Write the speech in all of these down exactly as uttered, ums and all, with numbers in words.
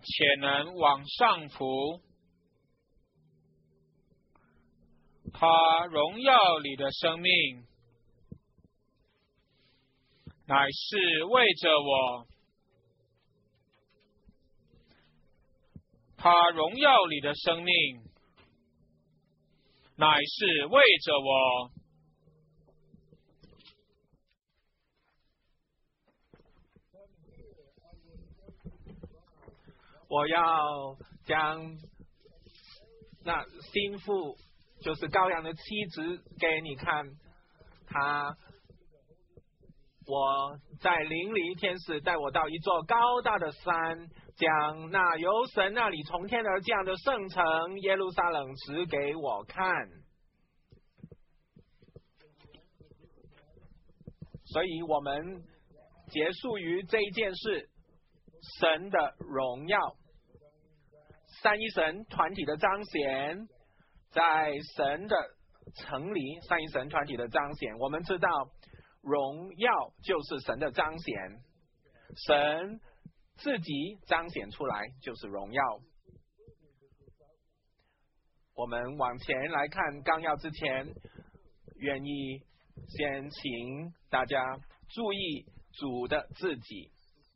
且能往上浮。他荣耀里的生命，乃是为着我。他荣耀里的生命，乃是为着我。 我要将那心腹，就是羔羊的妻子给你看。他，我在灵里，天使带我到一座高大的山，将那由神那里从天而降的圣城耶路撒冷指给我看。所以我们结束于这一件事，神的荣耀，三一神团体的彰显，在神的城里，三一神团体的彰显。我们知道荣耀就是神的彰显，神自己彰显出来就是荣耀。我们往前来看纲要之前，愿意先请大家注意主的自己，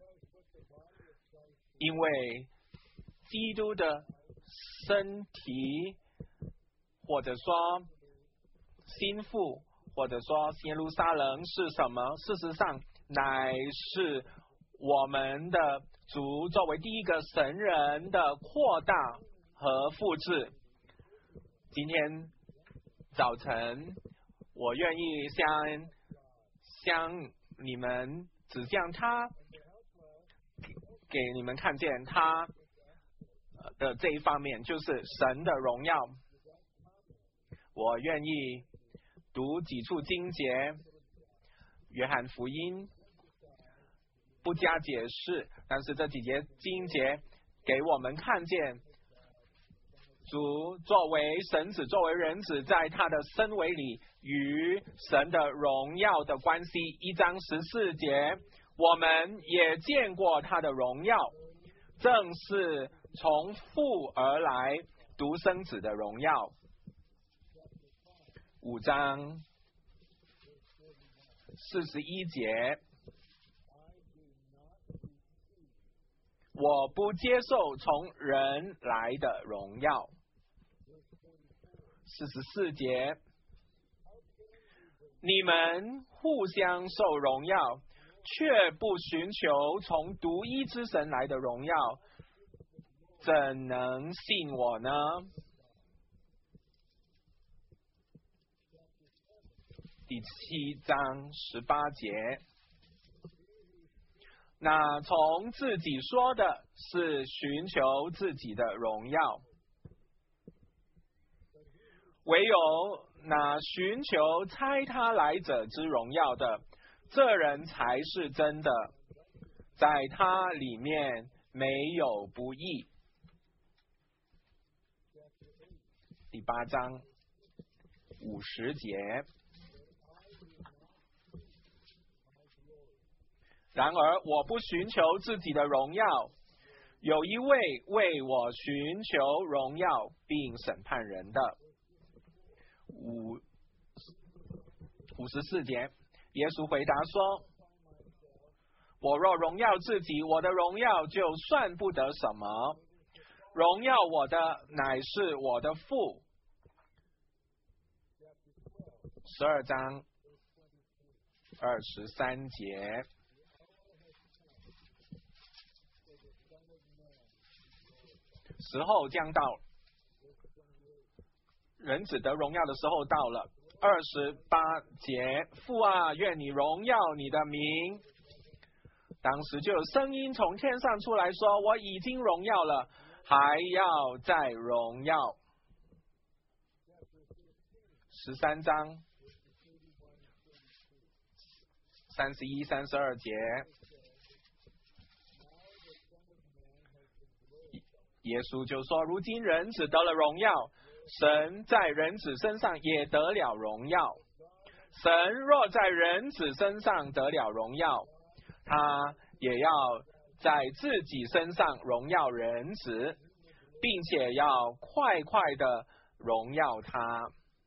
因为基督的身体，或者说心腹，或者说耶路撒冷是什么？事实上乃是我们的主作为第一个神人的扩大和复制。今天早晨我愿意向向你们指向他，给你们看见他的这一方面，就是神的荣耀。我愿意读几处经节，约翰福音不加解释，但是这几节经节给我们看见主作为神子，作为人子，在他的身为里与神的荣耀的关系。一章十四节，我们也见过他的荣耀，正是从父而来独生子的荣耀。五章四十一节，我不接受从人来的荣耀。四十四节，你们互相受荣耀，却不寻求从独一之神来的荣耀，怎能信我呢？第七章十八节，那从自己说的是寻求自己的荣耀，唯有那寻求差他来者之荣耀的，这人才是真的，在他里面没有不义。第八章五十节，然而我不寻求自己的荣耀，有一位为我寻求荣耀并审判人的。五五十四节，耶稣回答说，我若荣耀自己，我的荣耀就算不得什么，荣耀我的乃是我的父。十二章二十三节，时候将到，人子得荣耀的时候到了。二十八节，父啊，愿你荣耀你的名。当时就有声音从天上出来说，我已经荣耀了，还要再荣耀。十三章三十一、三十二节，耶稣就说，如今人子得了荣耀，神在人子身上也得了荣耀。神若在人子身上得了荣耀，他也要在自己身上荣耀人子，并且要快快的荣耀他。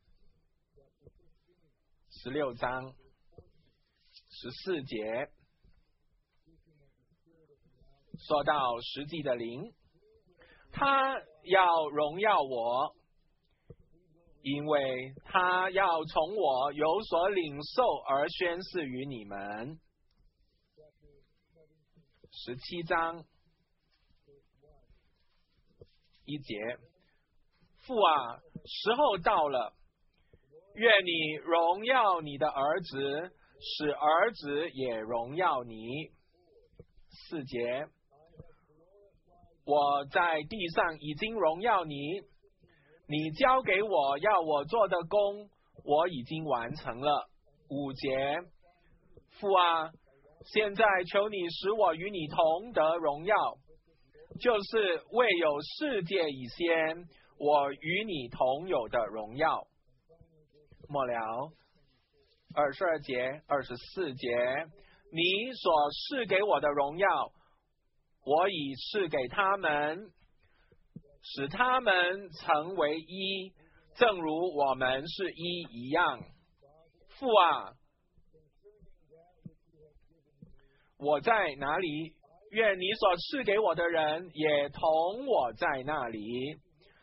十六章十四节说到实际的灵，他要荣耀我，因为他要从我有所领受而宣示于你们。十七章一节，父啊，时候到了，愿你荣耀你的儿子，使儿子也荣耀你。四节，我在地上已经荣耀你，你交给我要我做的工，我已经完成了。五节，父啊，现在求你使我与你同得荣耀，就是未有世界以先，我与你同有的荣耀。末了二十二节、二十四节，你所赐给我的荣耀，我已赐给他们，使他们成为一，正如我们是一一样。父啊，我在哪里，愿你所赐给我的人也同我在那里，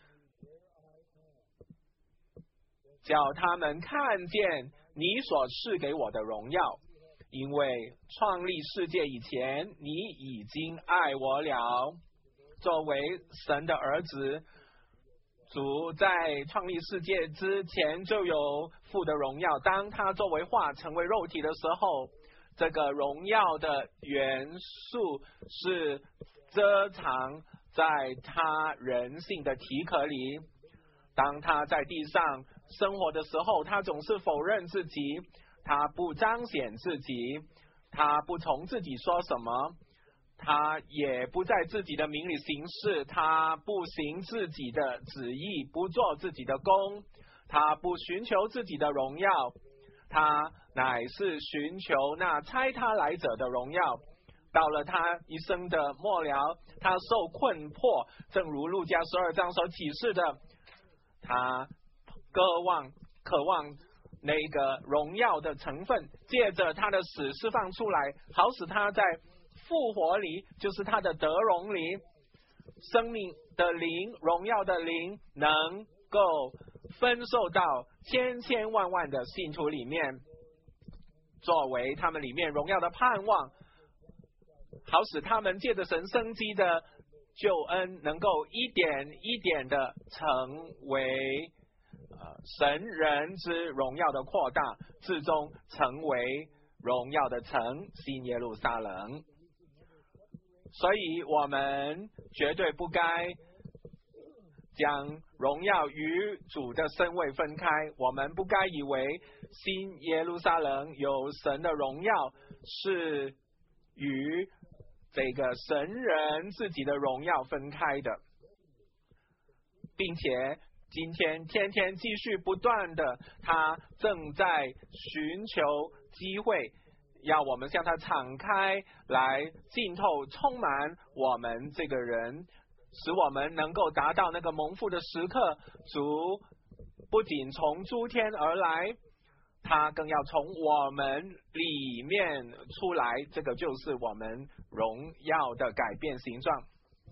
叫他们看见你所赐给我的荣耀，因为创立世界以前，你已经爱我了。作为神的儿子，主在创立世界之前就有父的荣耀，当他作为话成为肉体的时候，这个荣耀的元素是遮藏在他人性的体壳里。当他在地上生活的时候，他总是否认自己，他不彰显自己，他不从自己说什么，他也不在自己的名里行事，他不行自己的旨意，不做自己的工，他不寻求自己的荣耀，他乃是寻求那差他来者的荣耀。到了他一生的末了，他受困迫，正如路加十二章所启示的，他渴望渴望那个荣耀的成分，借着他的死释放出来，好使他在复活里，就是他的得荣里，生命的灵，荣耀的灵，能够分受到千千万万的信徒里面，作为他们里面荣耀的盼望，好使他们借着神生机的救恩，能够一点一点的成为呃神人之荣耀的扩大，最终成为荣耀的城新耶路撒冷。所以我们绝对不该将荣耀与主的身位分开，我们不该以为新耶路撒冷有神的荣耀是与这个神人自己的荣耀分开的，并且今天天天继续不断的，他正在寻求机会，要我们向他敞开来浸透充满我们这个人，使我们能够达到那个蒙福的时刻。主不仅从诸天而来，他更要从我们里面出来，这个就是我们荣耀的改变形状。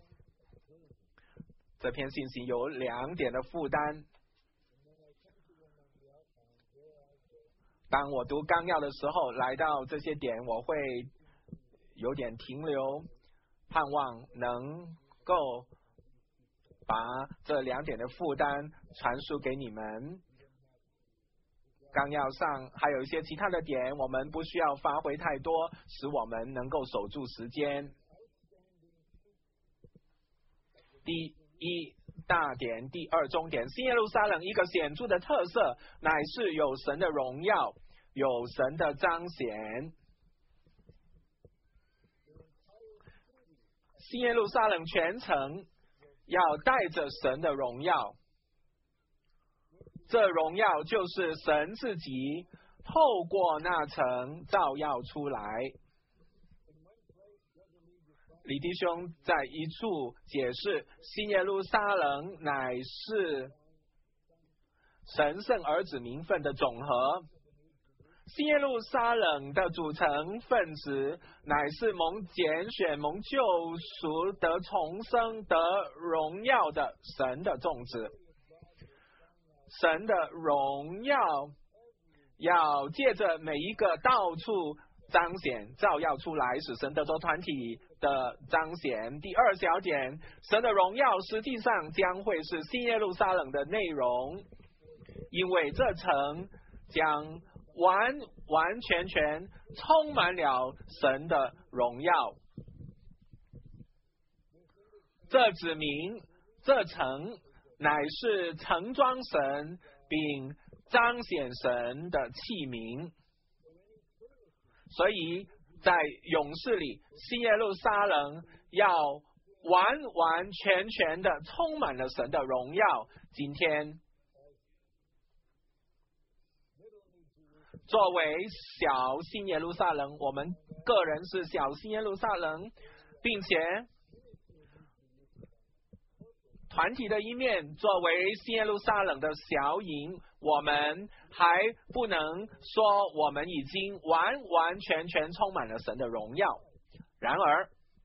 这篇信息有两点的负担，当我读纲要的时候，来到这些点我会有点停留，盼望能够把这两点的负担传输给你们。纲要上还有一些其他的点，我们不需要发挥太多，使我们能够守住时间。第一大点，第二中点，新耶路撒冷一个显著的特色，乃是有神的荣耀，有神的彰显。新耶路撒冷全城要带着神的荣耀，这荣耀就是神自己透过那城照耀出来。 李弟兄在一处解释，新耶路撒冷乃是神圣儿子名分的总和。新耶路撒冷的组成分子乃是蒙拣选、蒙救赎、得重生、得荣耀的神的种子。神的荣耀要借着每一个到处彰显、照耀出来，使神得着团体的彰显。第二小点，神的荣耀实际上将会是新耶路撒冷的内容，因为这城将完完全全充满了神的荣耀。这指明这城乃是盛装神并彰显神的器皿。所以在勇士里，新耶路撒冷要完完全全的充满了神的荣耀。今天作为小新耶路撒冷，我们个人是小新耶路撒冷，并且团体的一面作为新耶路撒冷的小营，我们还不能说我们已经完完全全充满了神的荣耀。然而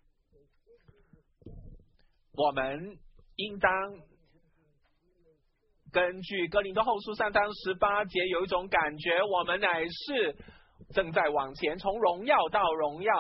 我们应当根据哥林多后书三章十八节有一种感觉，我们乃是正在往前，从荣耀到荣耀。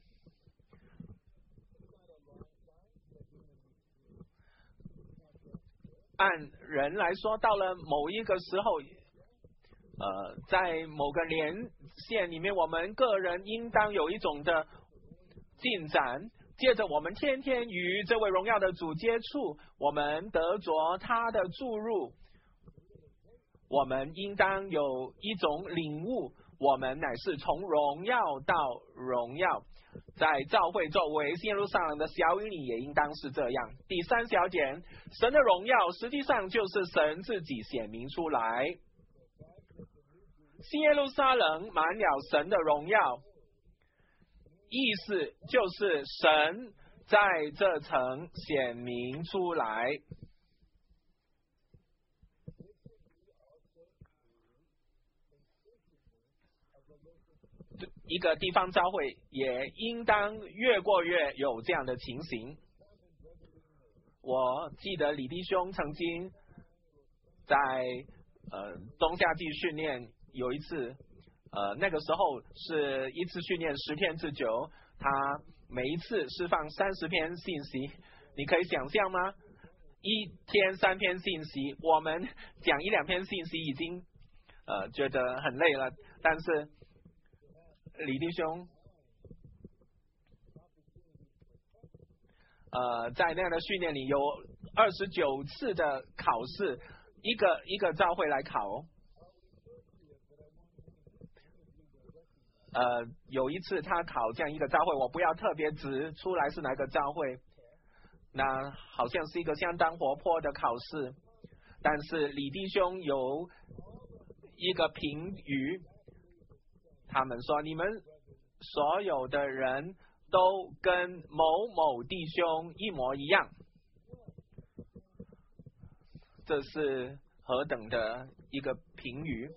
按人来说，到了某一个时候，呃，在某个年限里面，我们个人应当有一种的进展。接着我们天天与这位荣耀的主接触，我们得着他的注入，我们应当有一种领悟，我们乃是从荣耀到荣耀。在教会作为新耶路撒冷的小营里也应当是这样。第三小点，神的荣耀实际上就是神自己显明出来。新耶路撒冷满了神的荣耀，意思就是神在这城显明出来。一个地方教会也应当越过越有这样的情形。我记得李弟兄曾经在呃东夏季训练有一次，呃那个时候是一次训练十天之久，他每一次释放三十篇信息，你可以想象吗？一天三篇信息，我们讲一两篇信息已经呃觉得很累了，但是李弟兄呃在那样的训练里有二十九次的考试，一个一个教会来考。呃有一次他考这样一个教会，我不要特别指出来是哪个教会，那好像是一个相当活泼的考试，但是李弟兄有一个评语，他们说你们所有的人都跟某某弟兄一模一样，这是何等的一个评语。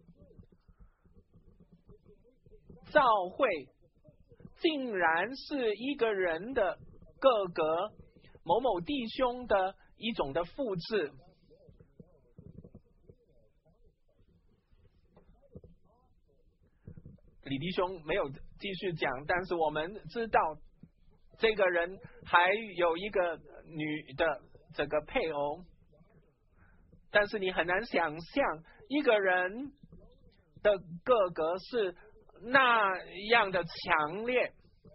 教会竟然是一个人的各个某某弟兄的一种的复制。李弟兄没有继续讲，但是我们知道这个人还有一个女的这个配偶，但是你很难想象一个人的个格是那样的强烈，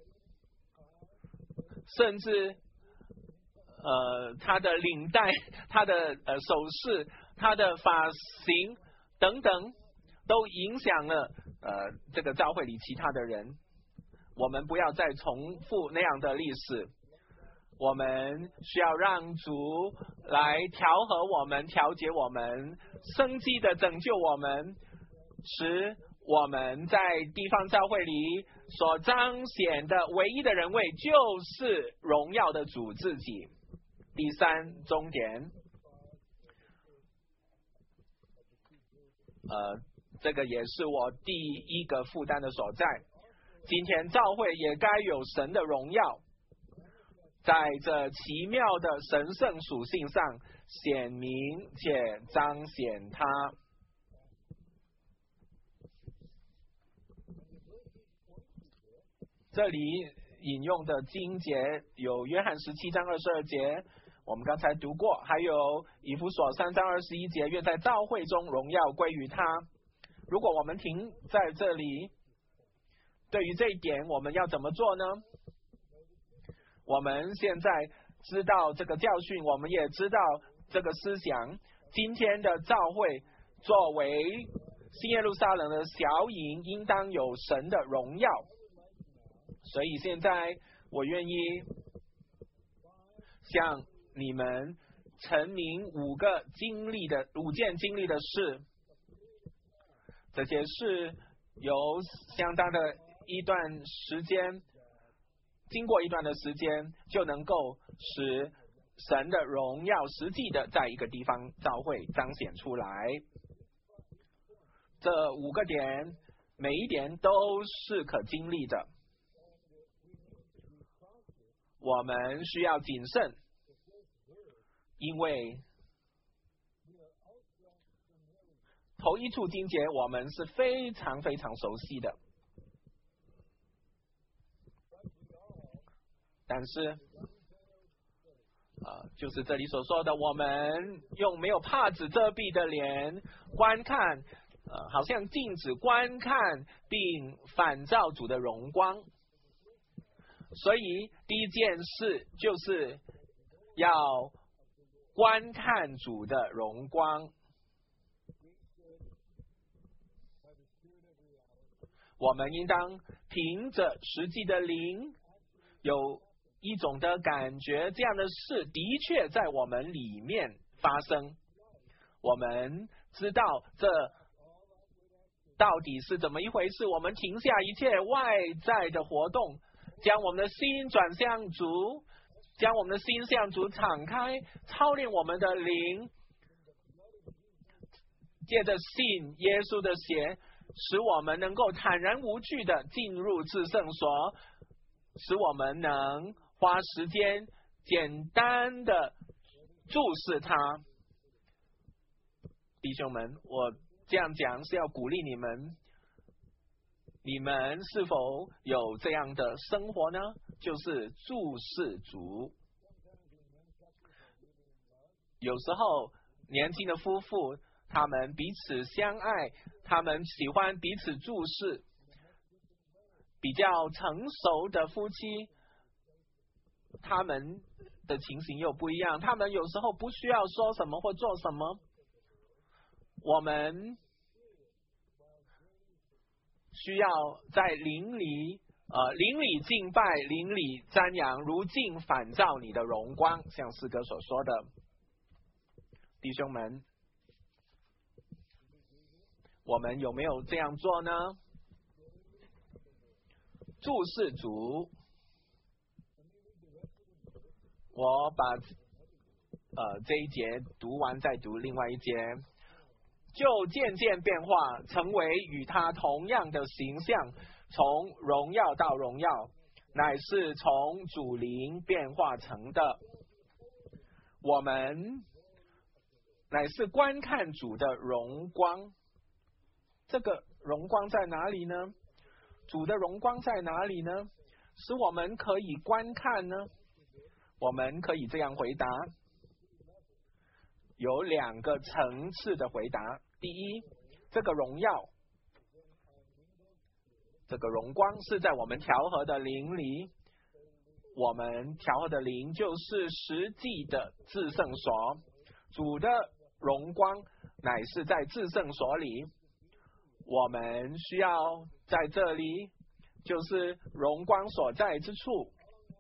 甚至呃他的领带、他的呃首饰、他的发型等等都影响了呃这个教会里其他的人。我们不要再重复那样的历史，我们需要让主来调和我们、调节我们、生机的拯救我们，使我们在地方教会里所彰显的唯一的人位，就是荣耀的主自己。第三终点，呃，这个也是我第一个负担的所在。今天教会也该有神的荣耀，在这奇妙的神圣属性上显明且彰显它。这里引用的经节有约翰十七章二十二节，我们刚才读过，还有以弗所三章二十一节，愿在教会中荣耀归于他。如果我们停在这里，对于这一点我们要怎么做呢？我们现在知道这个教训，我们也知道这个思想。今天的教会作为新耶路撒冷的小营，应当有神的荣耀。所以现在我愿意向你们陈明五个经历的五件经历的事，这些事有相当的一段时间，经过一段的时间，就能够使神的荣耀实际的在一个地方教会彰显出来。这五个点，每一点都是可经历的。我们需要谨慎，因为头一处经节我们是非常非常熟悉的，但是呃，就是这里所说的，我们用没有帕子遮蔽的脸观看，呃，好像镜子观看并反照主的荣光。所以第一件事就是要观看主的荣光。我们应当凭着实际的灵，有一种的感觉，这样的事的确在我们里面发生。我们知道这到底是怎么一回事，我们停下一切外在的活动，将我们的心转向主，将我们的心向主敞开，操练我们的灵，借着信耶稣的血，使我们能够坦然无惧的进入至圣所，使我们能花时间简单的注视它。弟兄们，我这样讲是要鼓励你们，你们是否有这样的生活呢？就是注视主。有时候年轻的夫妇，他们彼此相爱，他们喜欢彼此注视。比较成熟的夫妻，他们的情形又不一样，他们有时候不需要说什么或做什么，我们需要在灵里呃，灵里敬拜，灵里瞻仰，如镜反照你的荣光，像诗歌所说的。弟兄们，我们有没有这样做呢？注视主，我把呃这一节读完，再读另外一节，就渐渐变化，成为与他同样的形象，从荣耀到荣耀，乃是从主灵变化成的。我们乃是观看主的荣光。这个荣光在哪里呢？主的荣光在哪里呢？使我们可以观看呢？我们可以这样回答，有两个层次的回答。第一，这个荣耀，这个荣光是在我们调和的灵里，我们调和的灵就是实际的至圣所，主的荣光乃是在至圣所里，我们需要在这里，就是荣光所在之处，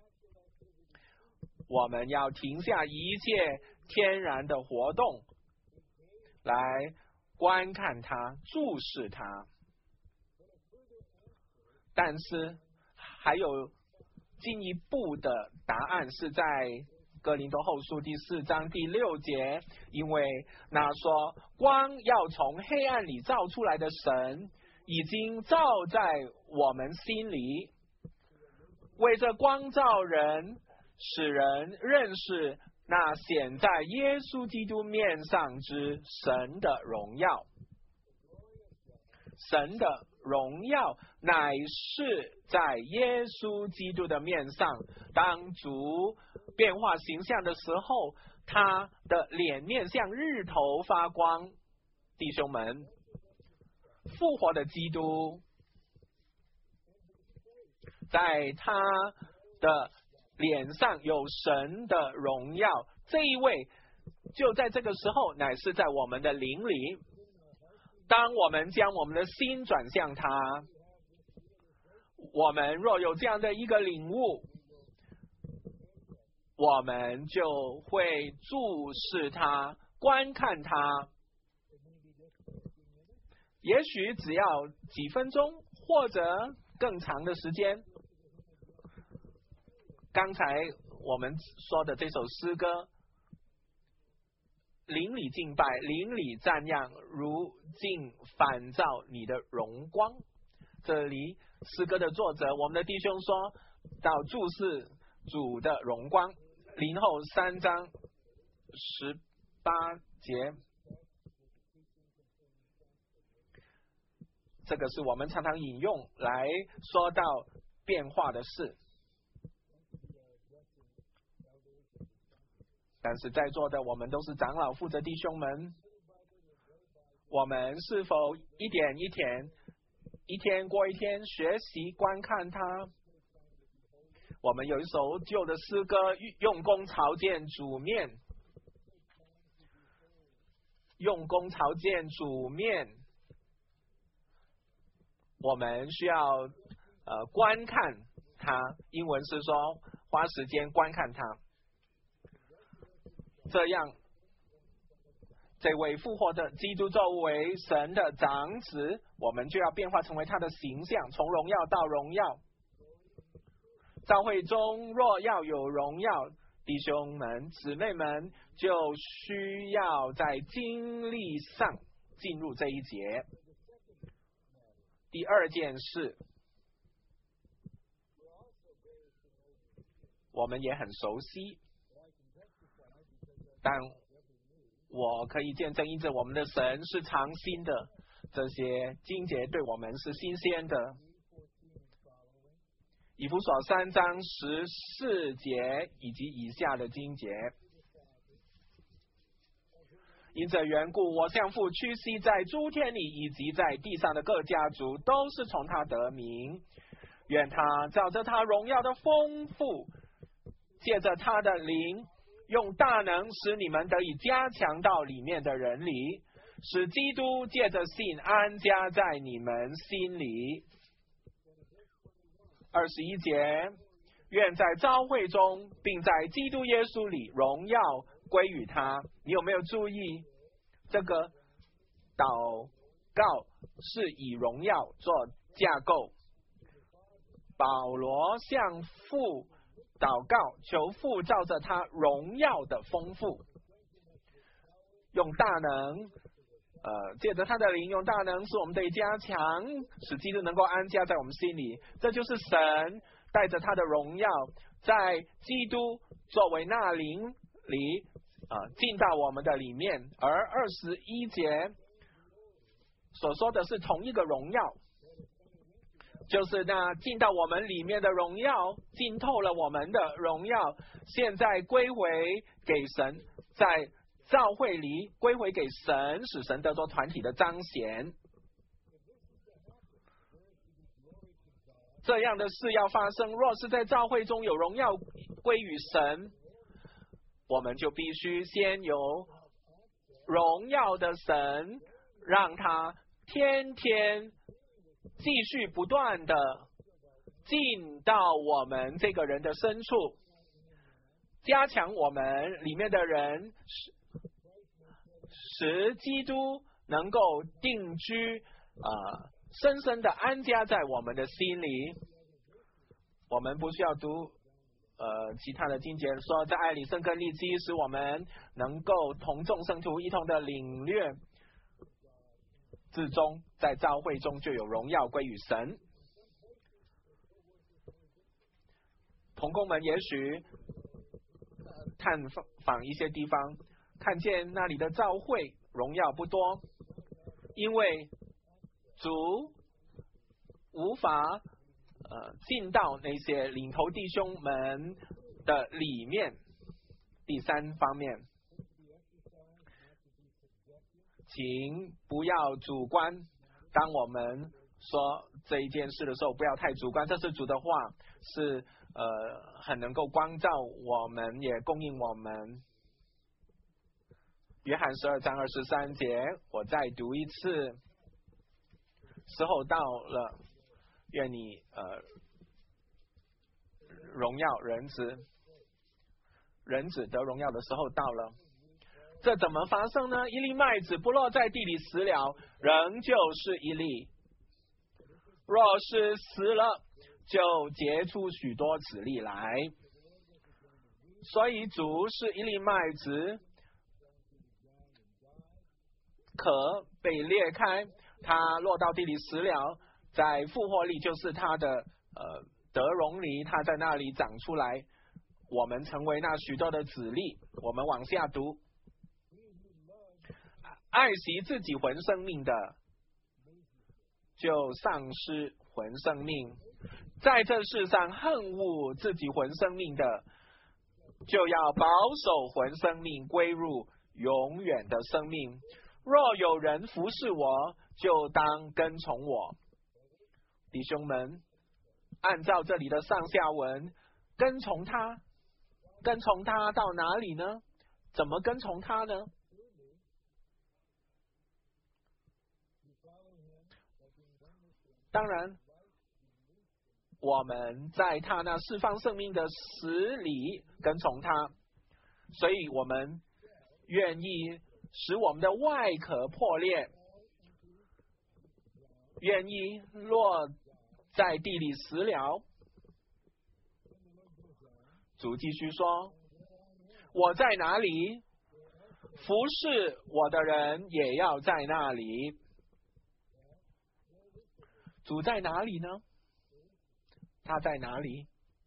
我们要停下一切天然的活动，来观看它，注视它。 但是还有进一步的答案是在哥林多后书第四章第六节，因为那说光要从黑暗里照出来的神，已经照在我们心里，为这光照人，使人认识那显在耶稣基督面上之神的荣耀。神的荣耀乃是在耶稣基督的面上，当主变化形象的时候，他的脸面像日头发光。弟兄们，复活的基督在他的脸上有神的荣耀，这一位就在这个时候乃是在我们的灵里。当我们将我们的心转向他，我们若有这样的一个领悟，我们就会注视他，观看他。也许只要几分钟或者更长的时间。刚才我们说的这首诗歌，灵里敬拜，灵里赞扬，如镜反照你的荣光。这里诗歌的作者，我们的弟兄说到注视主的荣光。林后三章十八节，这个是我们常常引用来说到变化的事。但是在座的我们都是长老负责弟兄们，我们是否一点一点一天过一天学习观看它？我们有一首旧的诗歌，用功朝见主面，用功朝见主面，我们需要呃观看它，英文是说花时间观看它。这样，这位复活的基督作为神的长子，我们就要变化成为他的形象，从荣耀到荣耀。教会中若要有荣耀，弟兄们姊妹们就需要在经历上进入这一节。第二件事，我们也很熟悉，但我可以见证，因着我们的神是常新的，这些经节对我们是新鲜的。以弗所三章十四节以及以下的经节，因这缘故，我向父屈膝，在诸天里以及在地上的各家族，都是从他得名。愿他照着他荣耀的丰富，借着他的灵，用大能使你们得以加强到里面的人里，使基督借着信安家在你们心里。二十一节，愿在召会中，并在基督耶稣里，荣耀归于他。你有没有注意，这个祷告是以荣耀做架构？保罗向父祷告，求父照着他荣耀的丰富，用大能呃，借着他的灵，用大能使我们得以加强，使基督能够安家在我们心里。这就是神带着他的荣耀，在基督作为那灵里啊、呃，进到我们的里面。而二十一节所说的是同一个荣耀，就是那进到我们里面的荣耀，浸透了我们的荣耀，现在归回给神，在教会里归回给神，使神得着团体的彰显。这样的事要发生，若是在教会中有荣耀归于神，我们就必须先有荣耀的神，让他天天继续不断的进到我们这个人的深处，加强我们里面的人，使基督能够定居啊、呃， 深深的安家在我们的心里。我们不需要读呃其他的经节，说在爱里生根立基，使我们能够同众圣徒一同的领略，至终在教会中就有荣耀归于神。同工们也许探访一些地方，看见那里的教会荣耀不多，因为主无法呃进到那些领头弟兄们的里面。第三方面，请不要主观。当我们说这一件事的时候，不要太主观。这是主的话，是呃很能够光照我们，也供应我们。约翰十二章二十三节，我再读一次。时候到了，愿你呃荣耀人子，人子得荣耀的时候到了。这怎么发生呢？一粒麦子不落在地里死了，仍旧是一粒；若是死了，就结出许多子粒来。所以主是一粒麦子，壳被裂开，它落到地里死了，在复活里就是它的呃得荣里，它在那里长出来，我们成为那许多的子粒。我们往下读，爱惜自己魂生命的，就丧失魂生命；在这世上恨恶自己魂生命的，就要保守魂生命归入永远的生命。若有人服侍我，就当跟从我。弟兄们，按照这里的上下文，跟从他，跟从他到哪里呢？怎么跟从他呢？当然，我们在他那释放生命的死里跟从他，所以我们愿意使我们的外壳破裂，愿意落在地里死了。主继续说，我在哪里，服侍我的人也要在那里。主在哪里呢？他在哪里？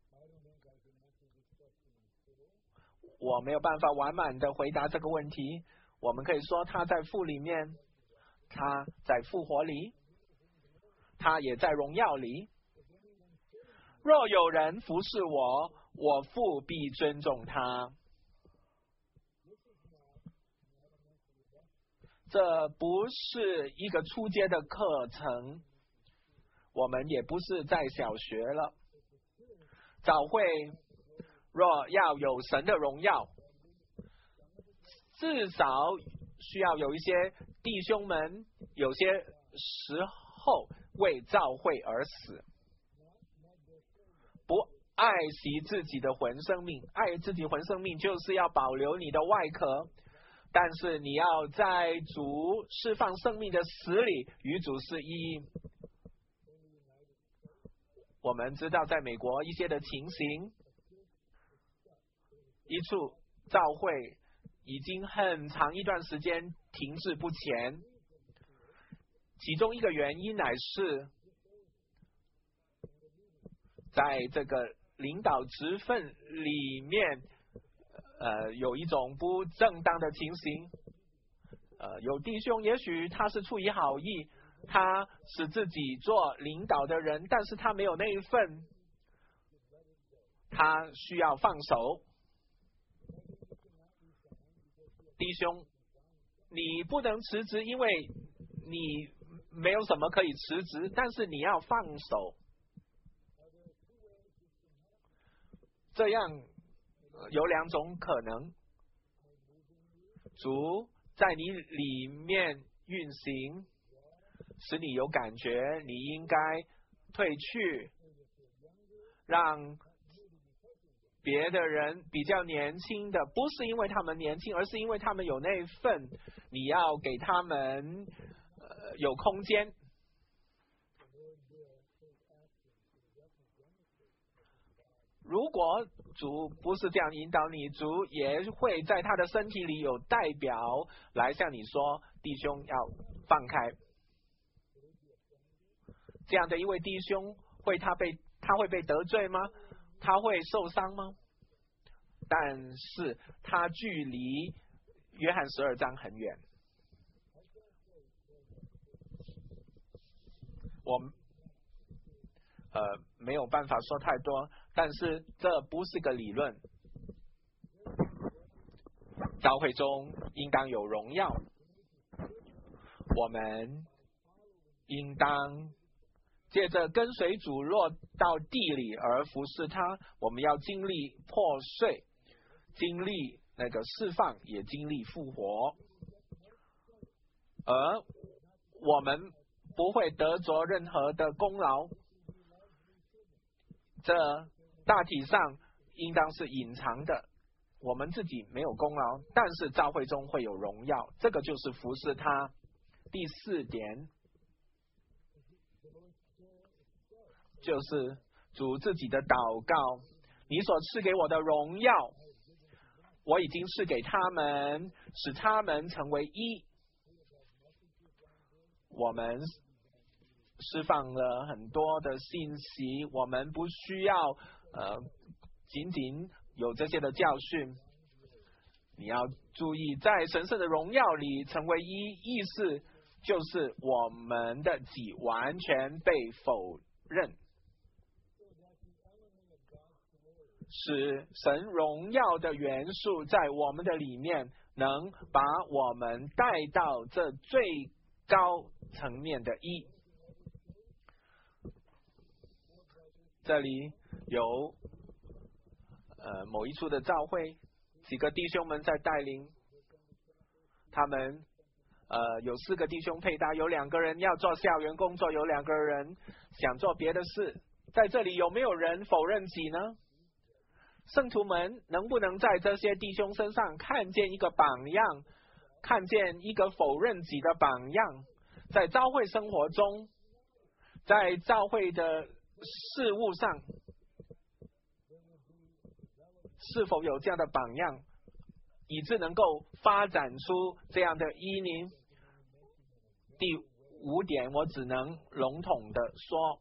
我没有办法完满的回答这个问题。我们可以说他在父里面，他在复活里，他也在荣耀里。若有人服侍我，我父必尊重他。这不是一个初阶的课程，我们也不是在小学了。教会若要有神的荣耀，至少需要有一些弟兄们，有些时候为教会而死。不爱惜自己的魂生命，爱自己魂生命就是要保留你的外壳，但是你要在主释放生命的死里与主是一。我们知道在美国一些的情形，一处教会已经很长一段时间停滞不前，其中一个原因乃是在这个领导职分里面呃，有一种不正当的情形。呃，有弟兄也许他是出于好意，他使自己做领导的人，但是他没有那一份，他需要放手。弟兄，你不能辞职，因为你没有什么可以辞职，但是你要放手。这样有两种可能，主在你里面运行，使你有感觉你应该退去，让别的人比较年轻的，不是因为他们年轻，而是因为他们有那份，你要给他们、呃、有空间。 如果主不是这样引导你，主也会在他的身体里有代表来向你说，弟兄要放开。这样的一位弟兄会他被他会被得罪吗？他会受伤吗？但是他距离约翰十二章很远。我呃没有办法说太多，但是这不是个理论。教会中应当有荣耀，我们应当借着跟随主落到地里而服侍他。我们要经历破碎，经历那个释放，也经历复活，而我们不会得着任何的功劳，这大体上应当是隐藏的，我们自己没有功劳，但是教会中会有荣耀，这个就是服侍他。第四点就是主自己的祷告，你所赐给我的荣耀，我已经赐给他们，使他们成为一。我们释放了很多的信息，我们不需要呃仅仅有这些的教训。你要注意，在神圣的荣耀里成为一，意思就是我们的己完全被否认，使神荣耀的元素在我们的里面，能把我们带到这最高层面的一。这里有呃某一处的教会，几个弟兄们在带领，他们呃有四个弟兄配搭，有两个人要做校园工作，有两个人想做别的事。在这里有没有人否认己呢？圣徒们能不能在这些弟兄身上看见一个榜样，看见一个否认己的榜样？在教会生活中，在教会的事务上，是否有这样的榜样，以致能够发展出这样的依宁？第五点我只能笼统的说，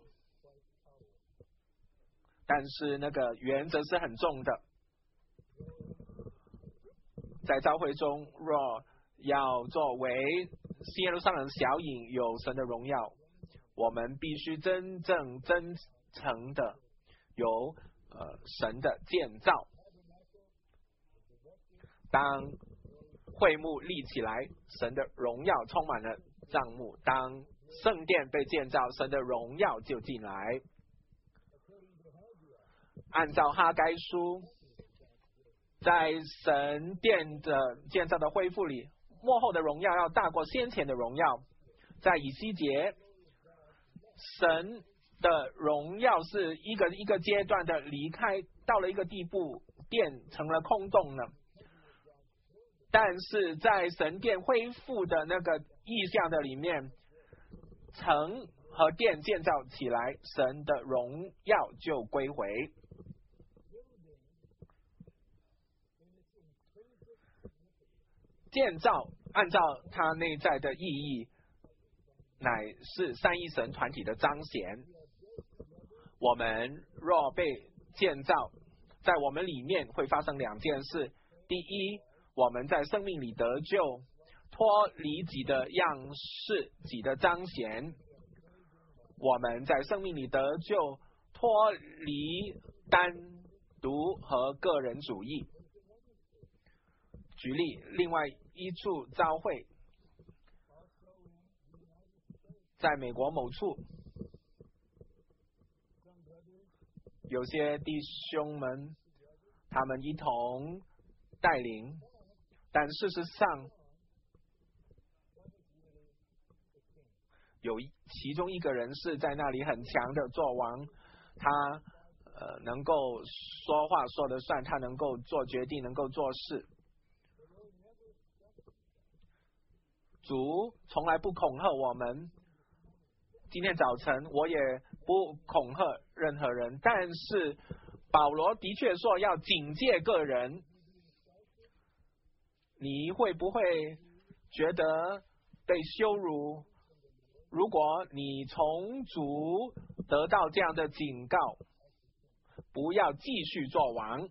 但是那个原则是很重的。在教会中，若要作为新耶路撒冷小影有神的荣耀，我们必须真正真诚的有呃神的建造。当会幕立起来，神的荣耀充满了帐幕；当圣殿被建造，神的荣耀就进来。按照哈该书，在神殿的建造的恢复里，末后的荣耀要大过先前的荣耀。在以西结，神的荣耀是一个一个阶段的离开，到了一个地步，殿成了空洞了。但是在神殿恢复的那个意象的里面，城和殿建造起来，神的荣耀就归回。建造按照它内在的意义，乃是三一神团体的彰显。我们若被建造，在我们里面会发生两件事：第一，我们在生命里得救，脱离己的样式，己的彰显；我们在生命里得救，脱离单独和个人主义。举例，另外一处教会，在美国某处，有些弟兄们，他们一同带领，但事实上，有其中一个人是在那里很强的做王，他呃能够说话说得算，他能够做决定，能够做事。主从来不恐吓我们，今天早晨我也不恐吓任何人，但是保罗的确说要警戒个人，你会不会觉得被羞辱？如果你从主得到这样的警告，不要继续做王，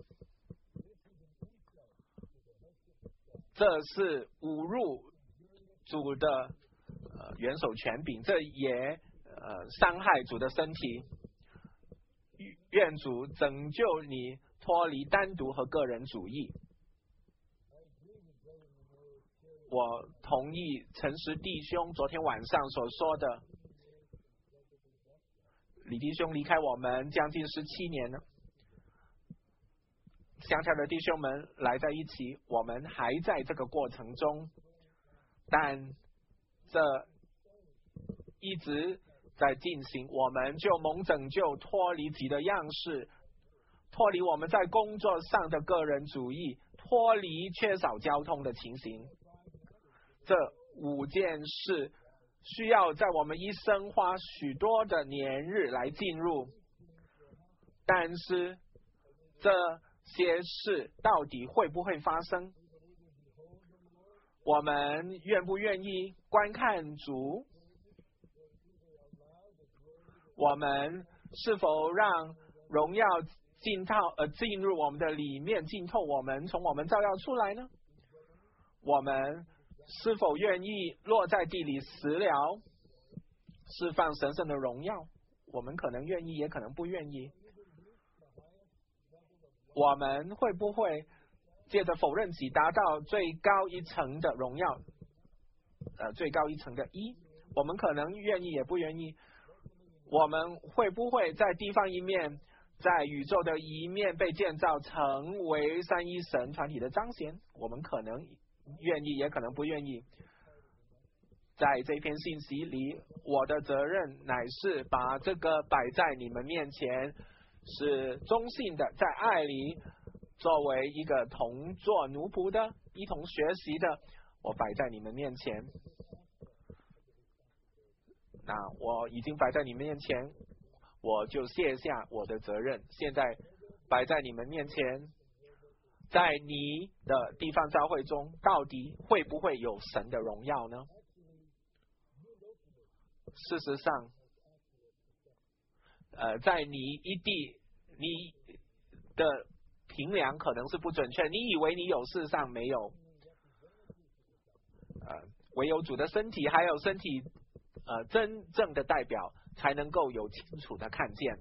这是侮辱主的呃元首权柄，这也呃伤害主的身体。愿主拯救你脱离单独和个人主义。我同意诚实弟兄昨天晚上所说的，李弟兄离开我们将近十七年了，乡下的弟兄们来在一起，我们还在这个过程中，但这一直在进行，我们就蒙拯救，脱离己的样式，脱离我们在工作上的个人主义，脱离缺少交通的情形。这五件事需要在我们一生花许多的年日来进入，但是这些事到底会不会发生？我们愿不愿意观看主？我们是否让荣耀浸透呃进入我们的里面，浸透我们，从我们照耀出来呢？我们是否愿意落在地里死了，释放神圣的荣耀？我们可能愿意，也可能不愿意。我们会不会借着否认己达到最高一层的荣耀？呃，最高一层的一，我们可能愿意，也不愿意。我们会不会在地方一面，在宇宙的一面被建造成为三一神团体的彰显？我们可能愿意，也可能不愿意。在这篇信息里，我的责任乃是把这个摆在你们面前，是忠信的，在爱里作为一个同做奴仆的，一同学习的，我摆在你们面前。那我已经摆在你们面前，我就卸下我的责任，现在摆在你们面前，在你的地方教会中，到底会不会有神的荣耀呢？事实上，呃，在你一地，你的评量可能是不准确，你以为你有，事实上没有。呃，唯有主的身体，还有身体呃真正的代表，才能够有清楚的看见。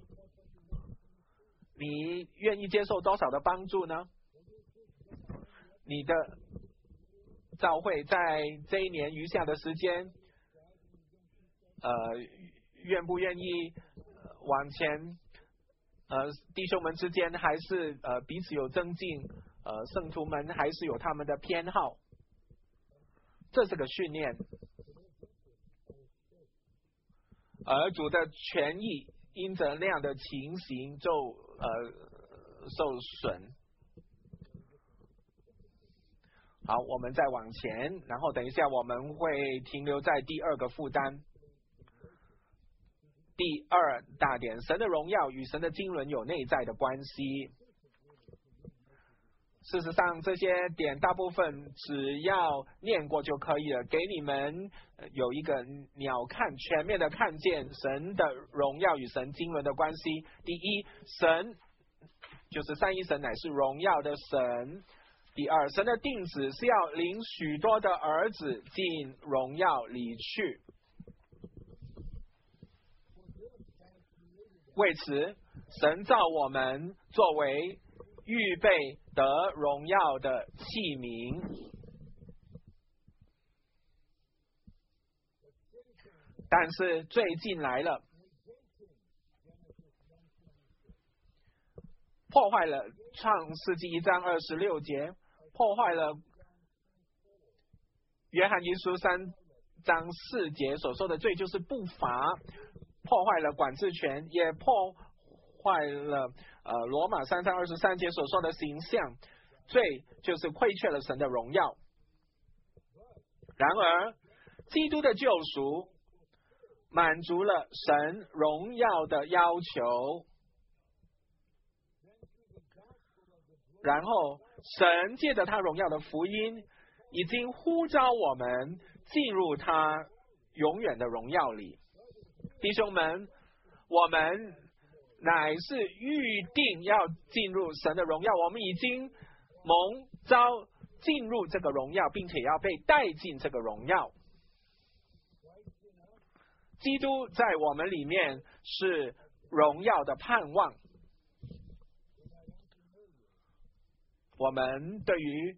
你愿意接受多少的帮助呢？你的教会在这一年余下的时间，呃，愿不愿意往前？呃，弟兄们之间还是呃彼此有增进，呃，圣徒们还是有他们的偏好，这是个训练。而主的权益因着那样的情形就呃受损。好，我们再往前，然后等一下我们会停留在第二个负担。第二大点，神的荣耀与神的经纶有内在的关系。事实上，这些点大部分只要念过就可以了，给你们有一个鸟瞰全面的看见神的荣耀与神经纶的关系。第一，神就是三一神乃是荣耀的神。第二，神的定旨是要领许多的儿子进荣耀里去。为此，神造我们作为预备得荣耀的器皿。但是最近来了，破坏了创世纪一章二十六节，破坏了约翰一书三章四节所说的罪，就是不法，破坏了管制权，也破坏了呃罗马三章二十三节所说的形象，罪就是亏缺了神的荣耀。然而，基督的救赎满足了神荣耀的要求。 然后神借着他荣耀的福音，已经呼召我们进入他永远的荣耀里。弟兄们，我们乃是预定要进入神的荣耀，我们已经蒙召进入这个荣耀，并且要被带进这个荣耀。基督在我们里面是荣耀的盼望。我们对于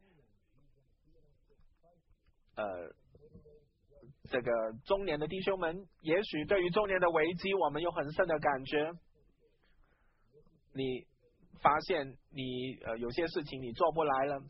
呃这个中年的弟兄们，也许对于中年的危机，我们有很深的感觉。你发现你呃有些事情你做不来了，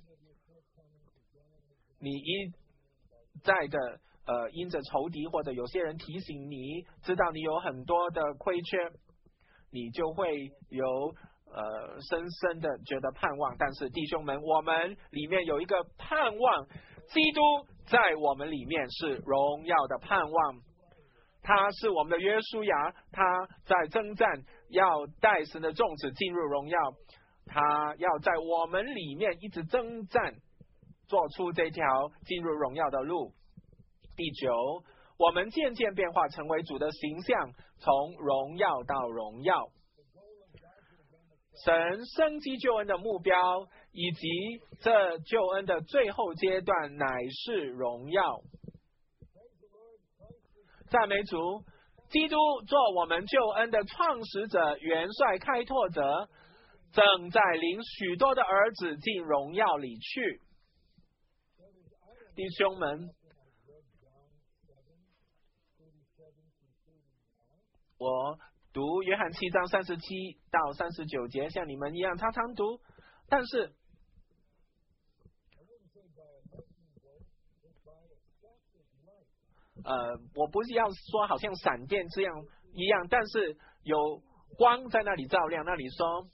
你一再的呃因着仇敌或者有些人提醒你，知道你有很多的亏缺，你就会有呃深深的觉得盼望。但是弟兄们，我们里面有一个盼望，基督在我们里面是荣耀的盼望，他是我们的约书亚，他在征战，要带神的众子进入荣耀，他要在我们里面一直征战，做出这条进入荣耀的路。第九，我们渐渐变化成为主的形象，从荣耀到荣耀。神生机救恩的目标以及这救恩的最后阶段乃是荣耀。赞美主，基督做我们救恩的创始者、元帅、开拓者，正在领许多的儿子进荣耀里去。弟兄们，我读约翰七章三十七到三十九节，像你们一样常常读，但是呃，我不是要说好像闪电这样一样，但是有光在那里照亮。那里说，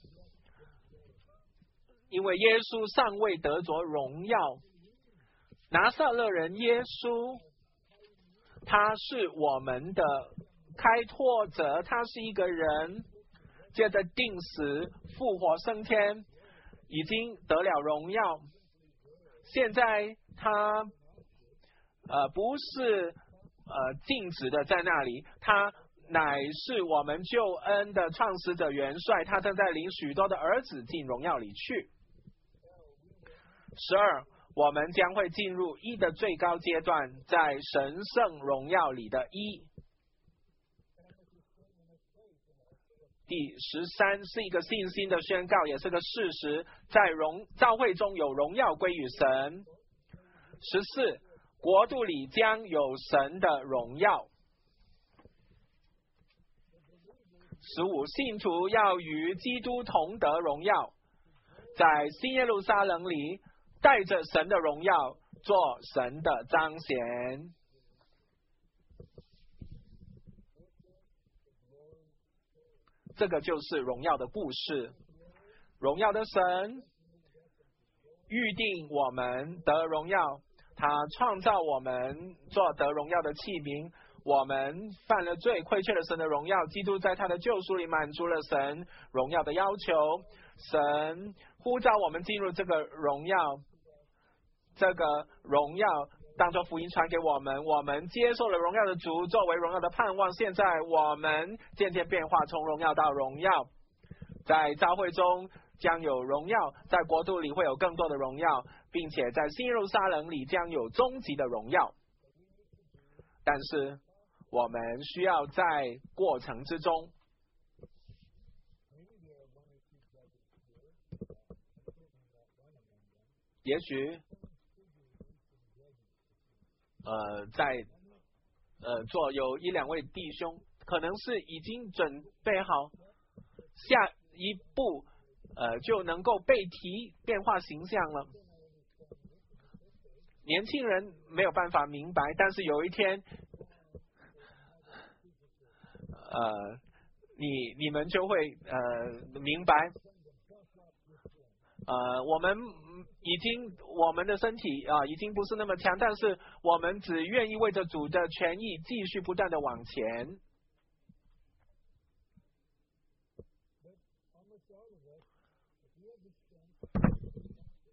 因为耶稣尚未得着荣耀，拿撒勒人耶稣，他是我们的开拓者，他是一个人，接着定死、复活、升天，已经得了荣耀。现在他呃不是呃静止的在那里，他乃是我们救恩的创始者、元帅，他正在领许多的儿子进荣耀里去。十二，我们将会进入一的最高阶段，在神圣荣耀里的一。第十三是一个信心的宣告，也是个事实，在荣教会中有荣耀归于神。十四，国度里将有神的荣耀。十五，信徒要与基督同得荣耀，在新耶路撒冷里带着神的荣耀做神的彰显。这个就是荣耀的故事。荣耀的神预定我们得荣耀，他创造我们做得荣耀的器皿。我们犯了罪，亏缺了神的荣耀，基督在他的救赎里满足了神荣耀的要求。神呼召我们进入这个荣耀，这个荣耀当作福音传给我们，我们接受了荣耀的主作为荣耀的盼望。现在我们渐渐变化，从荣耀到荣耀，在教会中将有荣耀，在国度里会有更多的荣耀，并且在新耶路撒冷里将有终极的荣耀。但是我们需要在过程之中也许呃，在呃座有一两位弟兄，可能是已经准备好下一步，呃就能够被提变化形象了。年轻人没有办法明白，但是有一天，呃，你你们就会呃明白，呃，我们已经我们的身体啊、呃、已经不是那么强，但是我们只愿意为着主的权益继续不断的往前。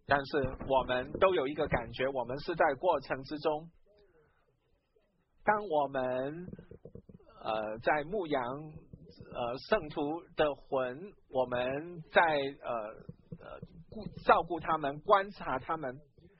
但是我们都有一个感觉，我们是在过程之中。当我们呃在牧羊呃圣徒的魂，我们在呃呃顾照顾他们，观察他们，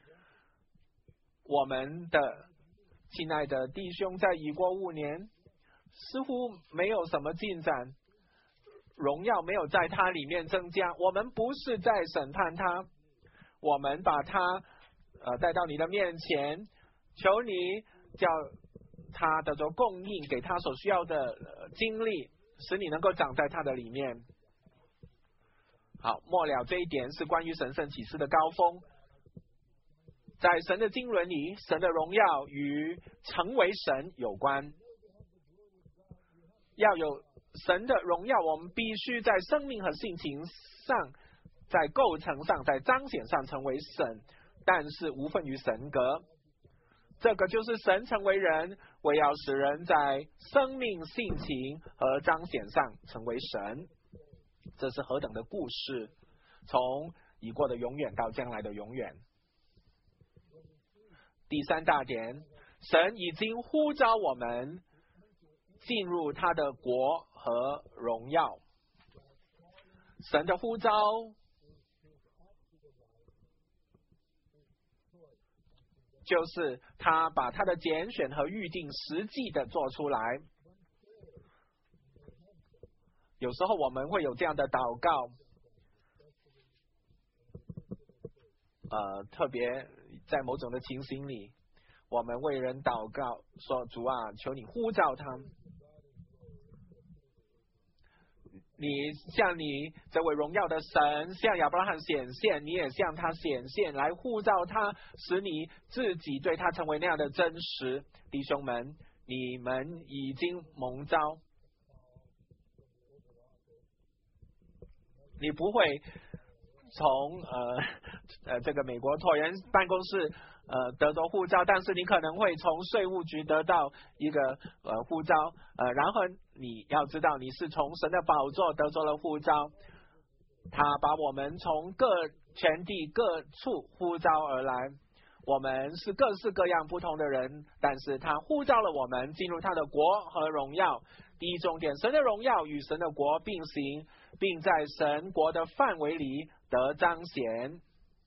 我们的亲爱的弟兄在已过五年，似乎没有什么进展，荣耀没有在他里面增加。我们不是在审判他，我们把他呃带到你的面前，求你叫他得着供应，给他所需要的、呃、精力，使你能够长在他的里面。好，末了这一点是关于神圣启示的高峰。在神的经纶里，神的荣耀与成为神有关。要有神的荣耀，我们必须在生命和性情上，在构成上，在彰显上成为神，但是无分于神格。这个就是神成为人，为要使人在生命、性情和彰显上成为神。这是何等的故事，从已过的永远到将来的永远。第三大点，神已经呼召我们进入他的国和荣耀。神的呼召就是他把他的拣选和预定实际的做出来。有时候我们会有这样的祷告，呃，特别在某种的情形里，我们为人祷告说：主啊，求你呼召他，你向你这位荣耀的神向亚伯拉罕显现，你也向他显现，来呼召他，使你自己对他成为那样的真实。弟兄们，你们已经蒙召，你不会从呃呃这个美国椭圆办公室呃得着护照，但是你可能会从税务局得到一个呃护照，呃然后你要知道你是从神的宝座得着了护照，他把我们从各全地各处呼召而来，我们是各式各样不同的人，但是他呼召了我们进入他的国和荣耀。第一重点，神的荣耀与神的国并行，并在神国的范围里得彰显。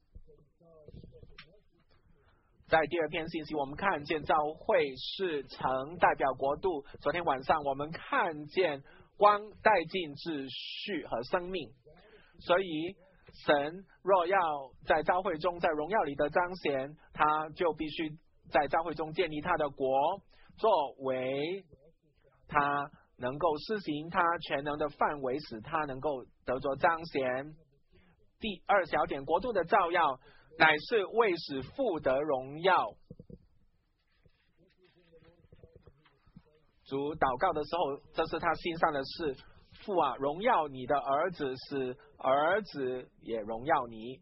在第二篇信息，我们看见教会是城代表国度。昨天晚上我们看见光带进秩序和生命，所以神若要在教会中在荣耀里的彰显，他就必须在教会中建立他的国，作为他能够施行他全能的范围，使他能够得着彰显。第二小点，国度的照耀乃是为使父得荣耀。主祷告的时候，这是他心上的事。父啊，荣耀你的儿子，使儿子也荣耀你。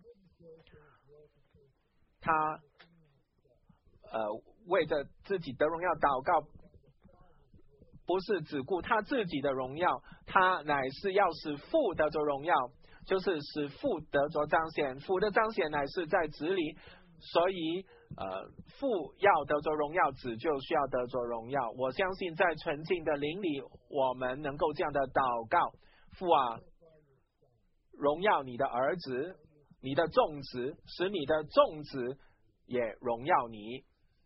他呃为着自己得荣耀祷告，不是只顾他自己的荣耀，他乃是要使父得着荣耀，就是使父得着彰显。父的彰显乃是在子里，所以呃，父要得着荣耀，子就需要得着荣耀。我相信在纯净的灵里，我们能够这样的祷告：父啊，荣耀你的儿子，你的众子，使你的众子也荣耀你。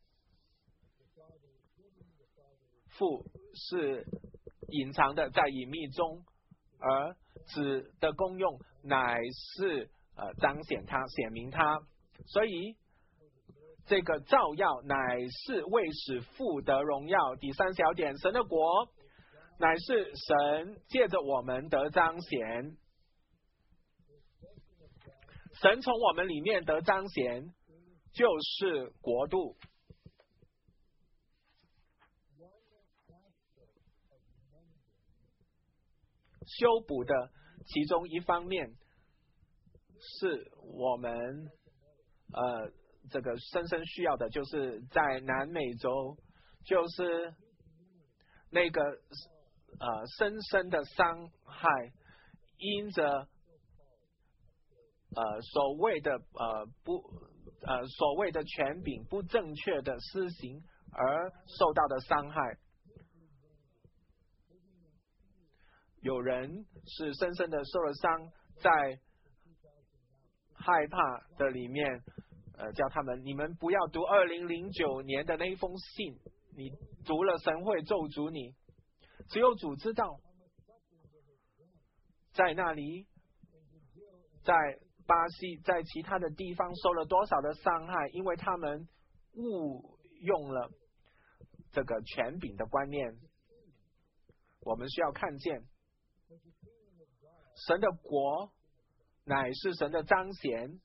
父是隐藏的，在隐秘中，而子的功用乃是呃彰显他，显明他。所以这个照耀乃是为使父得荣耀。第三小点，神的国乃是神借着我们得彰显，神从我们里面得彰显，就是国度。修补的其中一方面是我们呃这个深深需要的，就是在南美洲，就是那个呃深深的伤害，因着呃所谓的呃不呃所谓的权柄不正确的施行而受到的伤害。有人是深深的受了伤，在害怕的里面，呃，叫他们，你们不要读二零零九年的那一封信，你读了神会咒诅你。只有主知道，在那里，在巴西，在其他的地方受了多少的伤害，因为他们误用了这个权柄的观念。我们需要看见，神的国乃是神的彰显，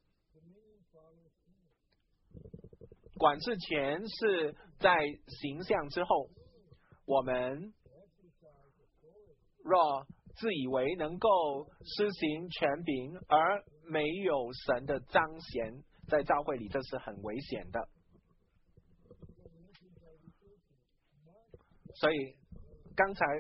管制权是在形象之后。我们若自以为能够施行权柄，而没有神的彰显，在教会里这是很危险的。所以刚才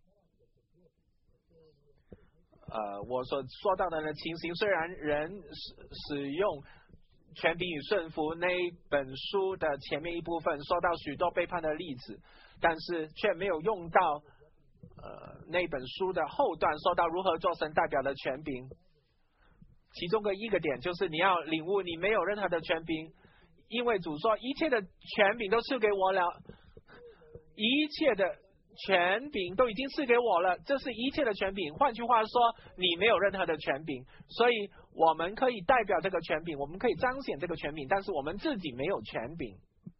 呃我所说到的呢情形，虽然人使使用权柄与顺服那一本书的前面一部分说到许多背叛的例子，但是却没有用到呃那本书的后段说到如何做神代表的权柄。其中的一个点就是你要领悟你没有任何的权柄，因为主说一切的权柄都赐给我了，一切的权柄都已经赐给我了，这是一切的权柄。换句话说，你没有任何的权柄，所以我们可以代表这个权柄，我们可以彰显这个权柄，但是我们自己没有权柄，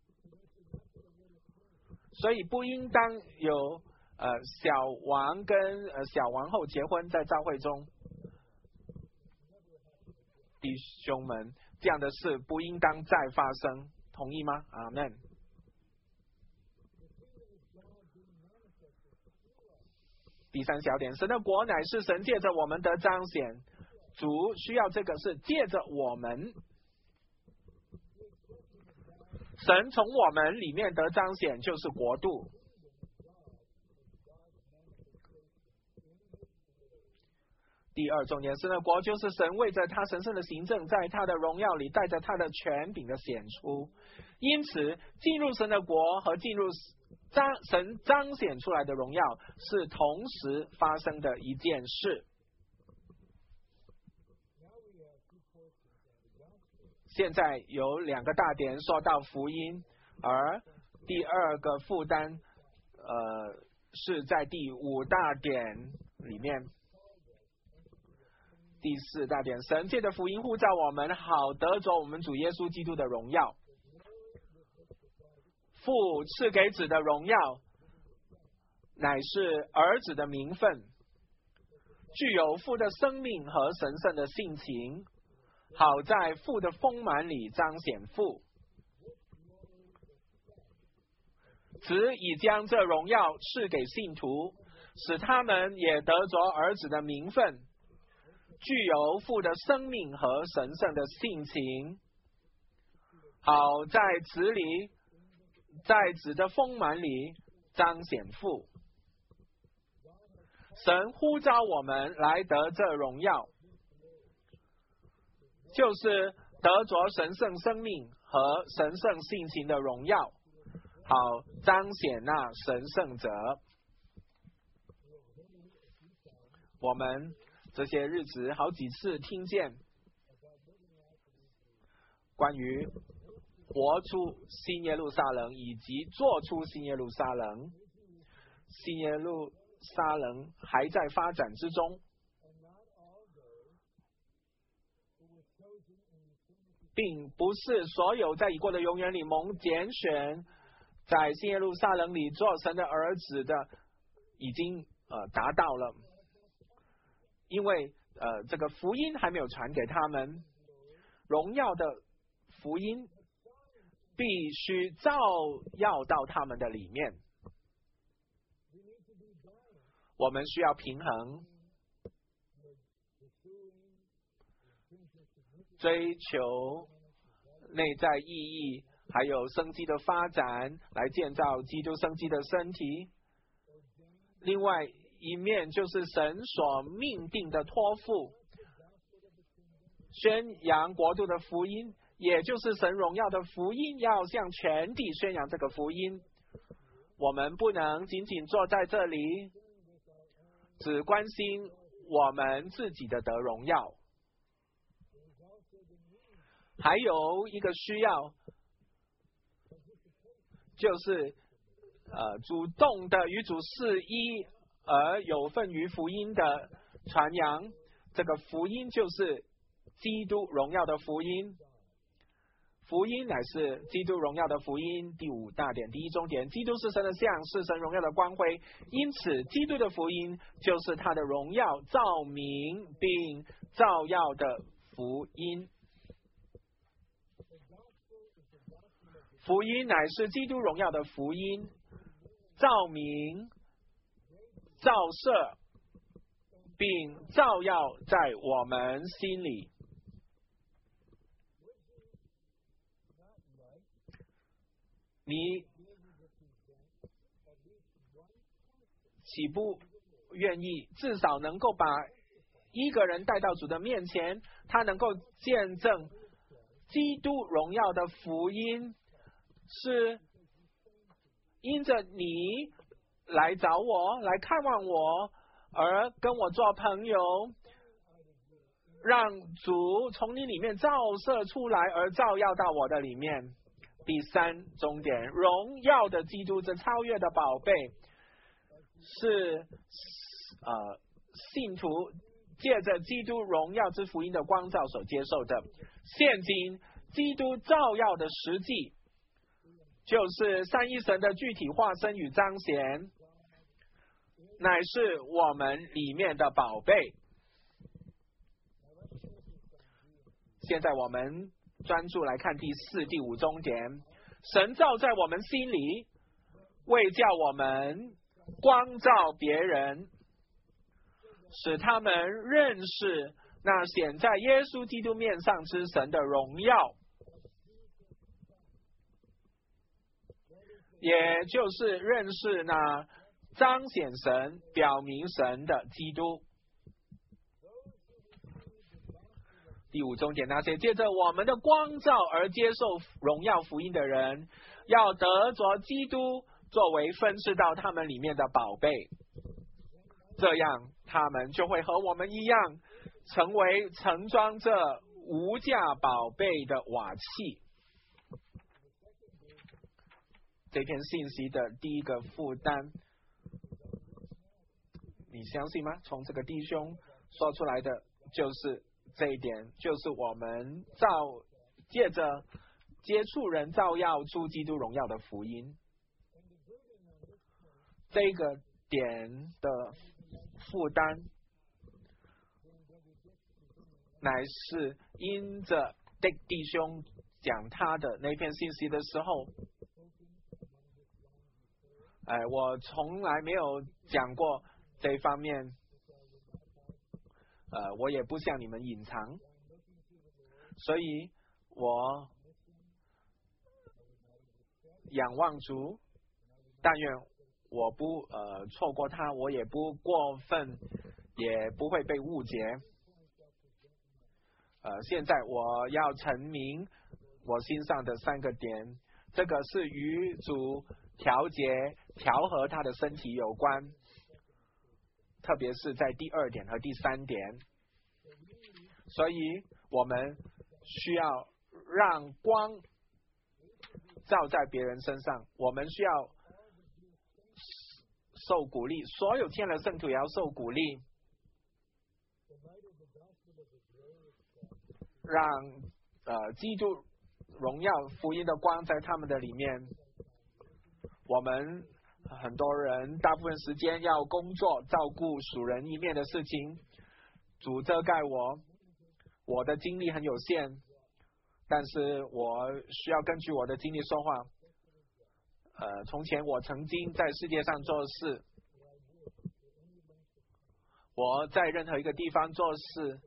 所以不应当有呃小王跟呃小王后结婚在教会中。弟兄们，这样的事不应当再发生，同意吗？阿们。第三小点，神的国乃是神借着我们的彰显，主需要这个是借着我们，神从我们里面得彰显，就是国度。第二重点，神的国就是神为着他神圣的行政，在他的荣耀里带着他的权柄的显出。因此进入神的国和进入彰神彰显出来的荣耀是同时发生的一件事。现在有两个大点说到福音，而第二个负担呃是在第五大点里面。第四大点，神借着福音呼召我们，好得着我们主耶稣基督的荣耀。父赐给子的荣耀，乃是儿子的名分，具有父的生命和神圣的性情，好在父的丰满里彰显父。子已将这荣耀赐给信徒，使他们也得着儿子的名分，具有父的生命和神圣的性情，好在子里，在子的丰满里彰显父。神呼召我们来得这荣耀，就是得着神圣生命和神圣性情的荣耀，好彰显那神圣者。我们这些日子好几次听见关于活出新耶路撒冷以及做出新耶路撒冷，新耶路撒冷还在发展之中，并不是所有在已过的永远里蒙拣选在新耶路撒冷里做神的儿子的已经呃达到了，因为呃这个福音还没有传给他们，荣耀的福音必须照耀到他们的里面。我们需要平衡，追求内在意义，还有生机的发展，来建造基督生机的身体。另外一面就是神所命定的托付， 宣扬国度的福音，也就是神荣耀的福音，要向全地宣扬这个福音。我们不能仅仅坐在这里，只关心我们自己的得荣耀。还有一个需要，就是呃主动的与主是一，而有份于福音的传扬。这个福音就是基督荣耀的福音。福音乃是基督荣耀的福音。第五大点，第一中点，基督是神的像，是神荣耀的光辉，因此基督的福音就是他的荣耀照明并照耀的福音。福音乃是基督荣耀的福音，照明、照射并照耀在我们心里。你岂不愿意至少能够把一个人带到主的面前，他能够见证基督荣耀的福音是因着你来找我，来看望我，而跟我做朋友，让主从你里面照射出来，而照耀到我的里面。第三重点，荣耀的基督，这超越的宝贝，是呃信徒借着基督荣耀之福音的光照所接受的。现今基督照耀的实际，就是三一神的具体化身与彰显，乃是我们里面的宝贝。现在我们专注来看第四、第五重点，神照在我们心里，为叫我们光照别人，使他们认识那显在耶稣基督面上之神的荣耀，也就是认识那彰显神、表明神的基督。第五重点，那些借着我们的光照而接受荣耀福音的人，要得着基督作为分赐到他们里面的宝贝，这样他们就会和我们一样，成为盛装这无价宝贝的瓦器。这篇信息的第一个负担，你相信吗？从这个弟兄说出来的就是这一点，就是我们照借着接触人照耀出基督荣耀的福音。这个点的负担，乃是因着弟弟兄讲他的那篇信息的时候，哎，我从来没有讲过这一方面。呃，我也不向你们隐藏，所以我仰望主，但愿我不呃错过他，我也不过分，也不会被误解。呃，现在我要陈明我心上的三个点，这个是与主调节、调和他的身体有关。特别是在第二点和第三点，所以我们需要让光照在别人身上，我们需要受鼓励，所有天的圣徒也要受鼓励，让呃基督荣耀福音的光在他们的里面。我们很多人大部分时间要工作，照顾属人一面的事情，主遮盖我，我的精力很有限，但是我需要根据我的经历说话。呃，从前我曾经在世界上做事，我在任何一个地方做事，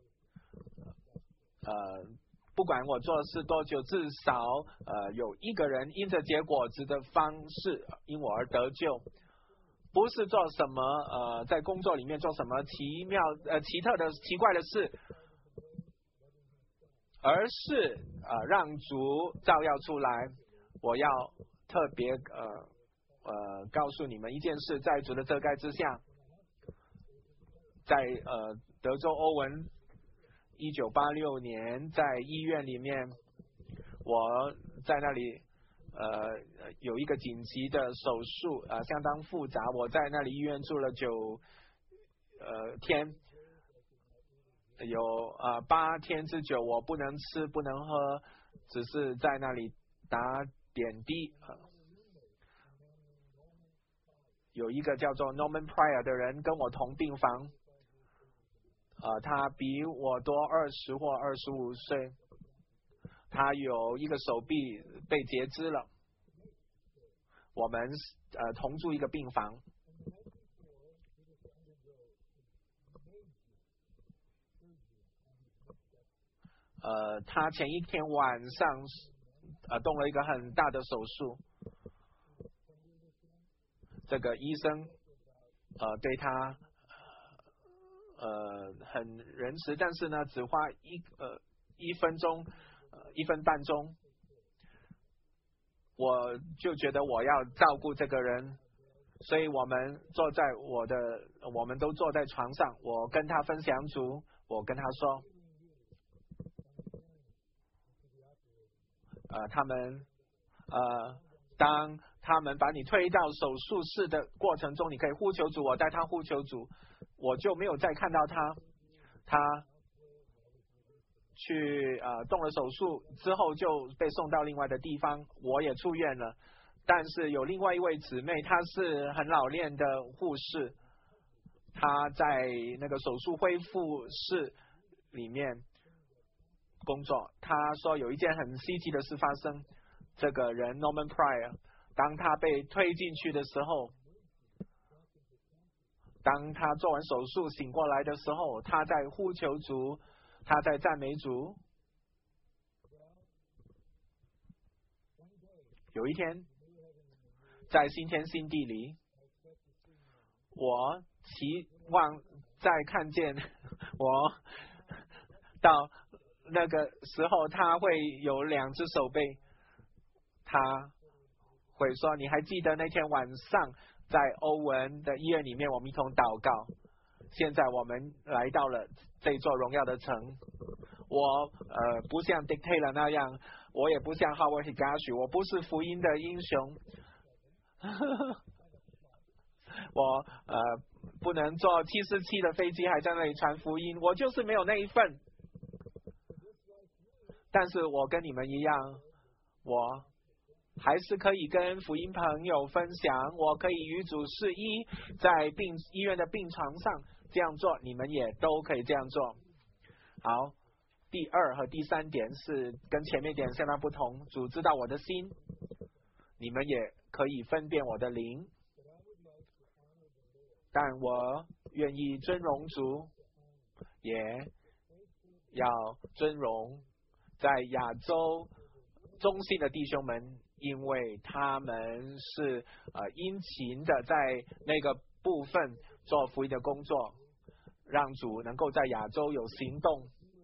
呃，不管我做事多久，至少呃有一个人因着结果子的方式因我而得救，不是做什么呃在工作里面做什么奇妙呃奇特的奇怪的事， 而是呃让主照耀出来。我要特别呃呃告诉你们一件事，在主的遮盖之下，在呃德州欧文一九八六年在医院里面，我在那里呃有一个紧急的手术，呃相当复杂，我在那里医院住了九呃天。有呃八天之久，我不能吃不能喝，只是在那里打点滴。呃、有一个叫做 Norman Pryor 的人跟我同病房，呃，他比我多二十或二十五岁，他有一个手臂被截肢了，我们呃同住一个病房。呃，他前一天晚上呃动了一个很大的手术，这个医生呃对他呃很仁慈，但是呢只花一呃一分钟呃一分半钟，我就觉得我要照顾这个人，所以我们坐在我的我们都坐在床上，我跟他分享主，我跟他说。呃，他们呃，当他们把你推到手术室的过程中，你可以呼求主，我带他呼求主，我就没有再看到他。他去呃动了手术之后就被送到另外的地方，我也出院了。但是有另外一位姊妹，她是很老练的护士，她在那个手术恢复室里面工作。他说有一件很稀奇的事发生，这个人 Norman Pryor 当他被推进去的时候，当他做完手术醒过来的时候，他在呼求主，他在赞美主。有一天在新天新地里，我期望再看见我到那个时候他会有两只手背，他会说你还记得那天晚上在欧文的医院里面我们一同祷告，现在我们来到了这座荣耀的城。我呃不像 Dick Taylor 那样，我也不像 Howard Higashi， 我不是福音的英雄我呃不能坐七四七的飞机还在那里传福音，我就是没有那一份。但是我跟你们一样，我还是可以跟福音朋友分享，我可以与主示医，在病医院的病床上这样做，你们也都可以这样做。好，第二和第三点是跟前面点相当不同，主知道我的心，你们也可以分辨我的灵，但我愿意尊荣主，也要尊荣在亚洲中信的弟兄们，因为他们是呃殷勤的在那个部分做福音的工作，让主能够在亚洲有行动。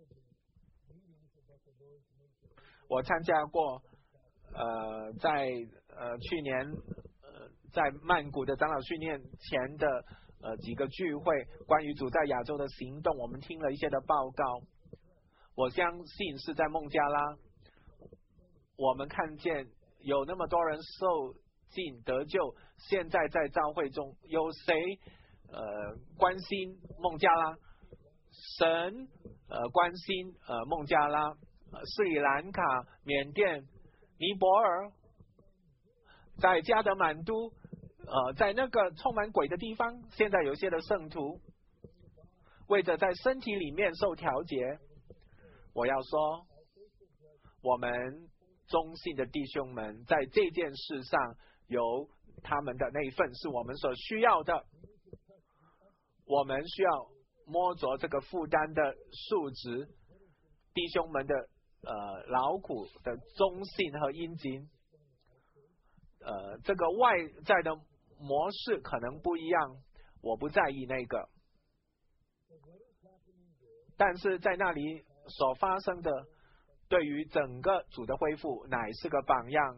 我参加过呃在呃去年呃在曼谷的长老训练前的呃几个聚会，关于主在亚洲的行动，我们听了一些的报告。我相信是在孟加拉，我们看见有那么多人受尽得救，现在在教会中有谁呃关心孟加拉？神呃关心呃孟加拉、呃、斯里兰卡、缅甸、尼泊尔，在加德满都呃在那个充满鬼的地方，现在有些的圣徒为着在身体里面受调节。我要说，我们中信的弟兄们在这件事上有他们的那一份是我们所需要的，我们需要摸着这个负担的数值，弟兄们的呃劳苦的忠信和殷勤，呃这个外在的模式可能不一样，我不在意那个，但是在那里所发生的对于整个主的恢复乃是个榜样。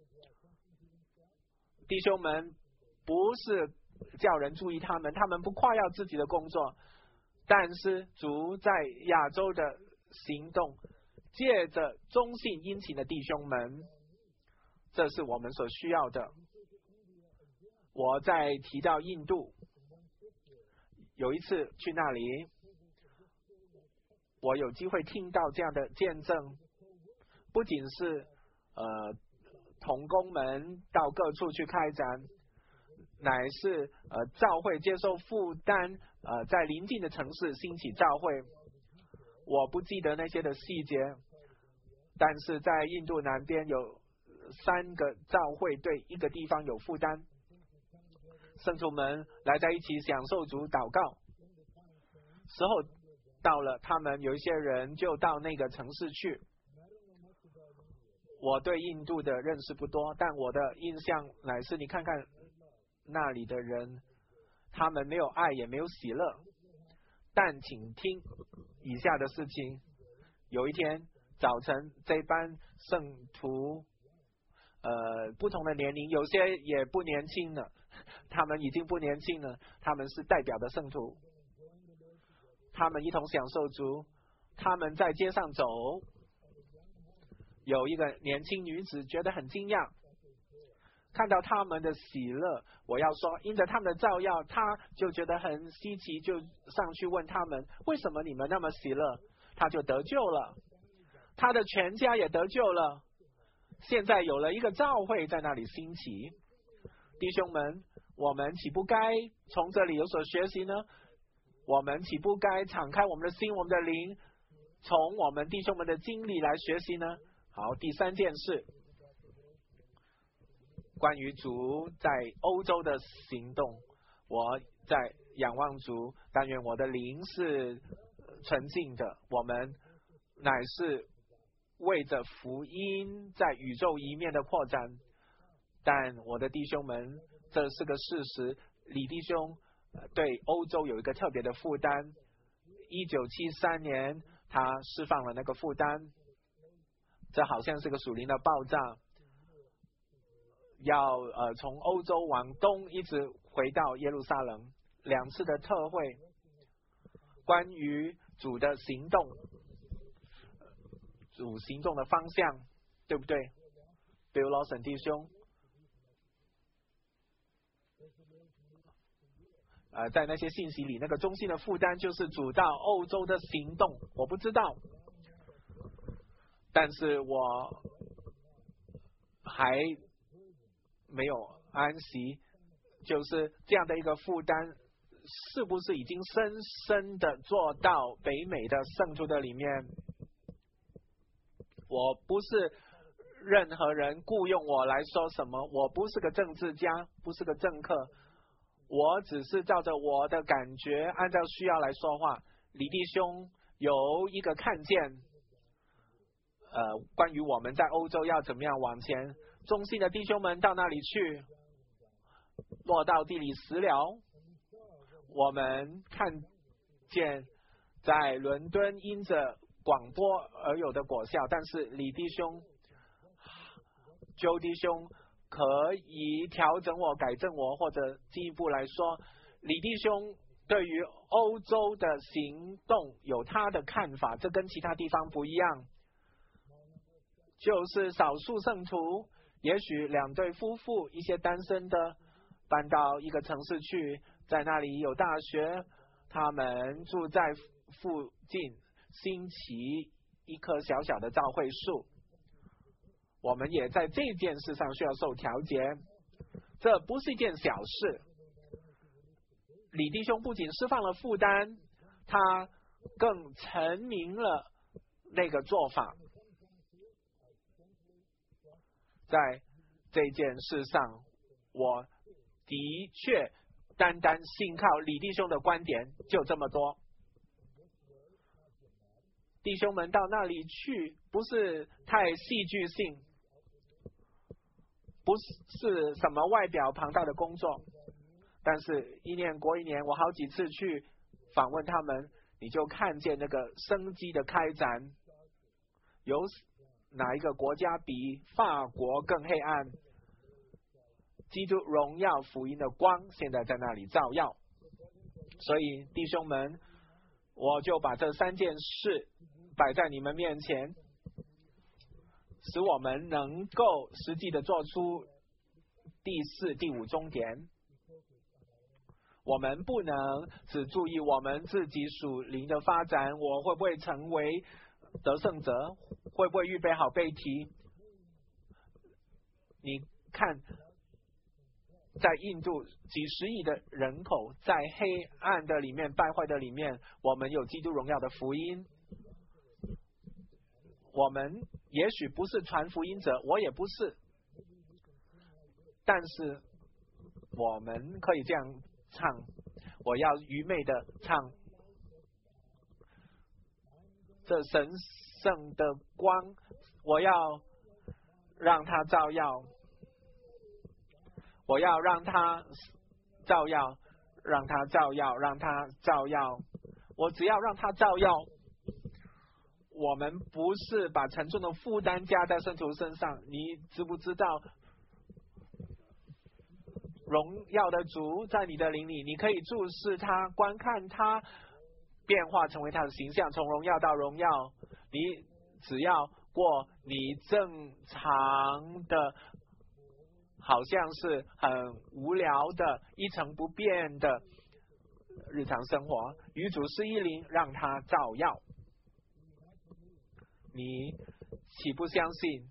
弟兄们不是叫人注意他们，他们不夸耀自己的工作，但是主在亚洲的行动，借着忠信殷勤的弟兄们，这是我们所需要的。我在提到印度，有一次去那里，我有机会听到这样的见证，不仅是呃同工们到各处去开展，乃是呃教会接受负担，呃在邻近的城市兴起教会。我不记得那些的细节，但是在印度南边有三个教会对一个地方有负担，圣徒们来在一起享受主祷告，时候到了，他们有一些人就到那个城市去。我对印度的认识不多，但我的印象乃是，你看看那里的人，他们没有爱也没有喜乐。但请听以下的事情。有一天早晨，这班圣徒呃不同的年龄，有些也不年轻了，他们已经不年轻了，他们是代表的圣徒，他们一同享受主。他们在街上走，有一个年轻女子觉得很惊讶，看到他们的喜乐，我要说因着他们的照耀，他就觉得很稀奇，就上去问他们，为什么你们那么喜乐？他就得救了，他的全家也得救了，现在有了一个教会在那里兴起。弟兄们，我们岂不该从这里有所学习呢？我们岂不该敞开我们的心，我们的灵，从我们弟兄们的经历来学习呢？好，第三件事，关于主在欧洲的行动，我在仰望主，但愿我的灵是纯净的。我们乃是为着福音在宇宙一面的扩展，但我的弟兄们，这是个事实。李弟兄对欧洲有一个特别的负担，一九七三年他释放了那个负担，这好像是个属灵的爆炸，要呃从欧洲往东一直回到耶路撒冷。两次的特会，关于主的行动，主行动的方向，对不对 ？Bill Lawson 弟兄，呃，在那些信息里，那个中心的负担就是主到欧洲的行动。我不知道，但是我还没有安息，就是这样的一个负担，是不是已经深深的做到北美的圣徒的里面？我不是任何人雇佣我来说什么，我不是个政治家，不是个政客，我只是照着我的感觉，按照需要来说话。李弟兄有一个看见，呃，关于我们在欧洲要怎么样往前，忠心的弟兄们到那里去，落到地里死了。我们看见在伦敦因着广播而有的果效，但是李弟兄、周弟兄可以调整我、改正我，或者进一步来说，李弟兄对于欧洲的行动有他的看法，这跟其他地方不一样。就是少数圣徒，也许两对夫妇，一些单身的搬到一个城市去，在那里有大学，他们住在附近，兴起一棵小小的教会树。我们也在这件事上需要受调节，这不是一件小事。李弟兄不仅释放了负担，他更陈明了那个做法。在这件事上，我的确单单信靠李弟兄的观点就这么多。弟兄们到那里去，不是太戏剧性，不是什么外表庞大的工作，但是一年过一年，我好几次去访问他们，你就看见那个生机的开展。 有哪一个国家比法国更黑暗？基督荣耀福音的光现在在那里照耀。所以弟兄们，我就把这三件事摆在你们面前，使我们能够实际的做出第四、第五终点。我们不能只注意我们自己属灵的发展，我会不会成为得胜者，会不会预备好被提。你看，在印度几十亿的人口，在黑暗的里面、败坏的里面，我们有基督荣耀的福音。我们也许不是传福音者，我也不是，但是我们可以这样唱，我要愚昧的唱，这神圣的光，我要让它照耀，我要让它照耀，让它照耀，让它照耀，我只要让它照耀。我们不是把沉重的负担加在圣徒身上，你知不知道荣耀的主在你的灵里，你可以注视他，观看他变化成为他的形象，从荣耀到荣耀。你只要过你正常的，好像是很无聊的一成不变的日常生活，与主是一灵，让他照耀。你岂不相信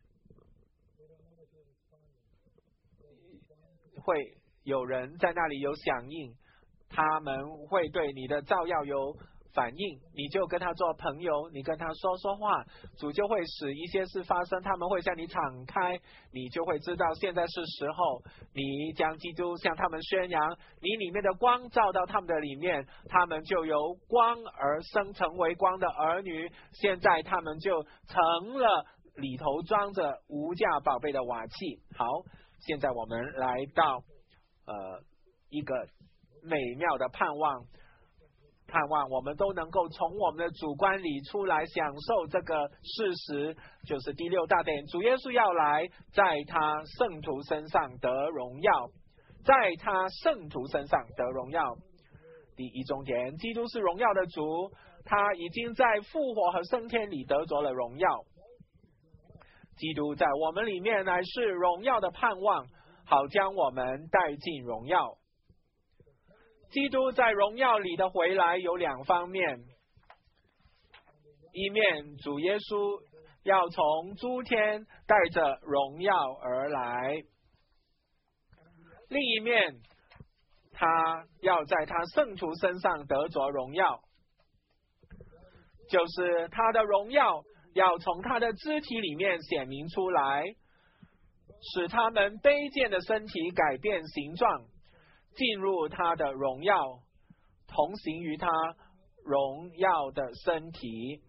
会有人在那里有响应，他们会对你的照耀有反应，你就跟他做朋友，你跟他说说话，主就会使一些事发生，他们会向你敞开，你就会知道现在是时候，你将基督向他们宣扬，你里面的光照到他们的里面，他们就由光而生，成为光的儿女，现在他们就成了里头装着无价宝贝的瓦器。好，现在我们来到呃一个美妙的盼望，盼望我们都能够从我们的主观里出来享受这个事实，就是第六大点，主耶稣要来，在他圣徒身上得荣耀，在他圣徒身上得荣耀。第一终点，基督是荣耀的主，他已经在复活和升天里得着了荣耀。基督在我们里面乃是荣耀的盼望，好将我们带进荣耀。基督在荣耀里的回来有两方面，一面主耶稣要从诸天带着荣耀而来，另一面他要在他圣徒身上得着荣耀，就是他的荣耀要从他的肢体里面显明出来，使他们卑贱的身体改变形状，进入他的荣耀，同行于他荣耀的身体。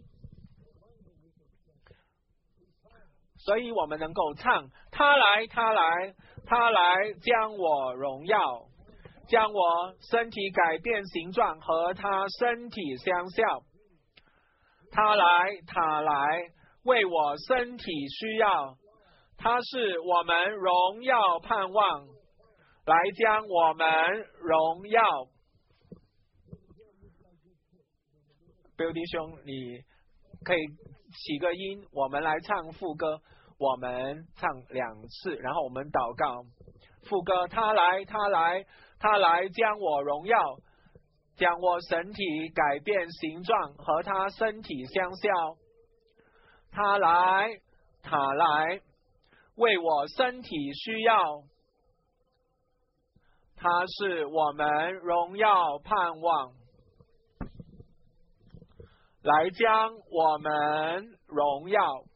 所以我们能够唱，他来他来他来将我荣耀，将我身体改变形状和他身体相效，他来他来为我身体需要，他是我们荣耀盼望，来将我们荣耀。Bill 弟兄，你可以起个音，我们来唱副歌，我们唱两次，然后我们祷告。副歌，他来他来他来将我荣耀，将我身体改变形状和他身体相效，他来他来为我身体需要，他是我们荣耀盼望，来将我们荣耀。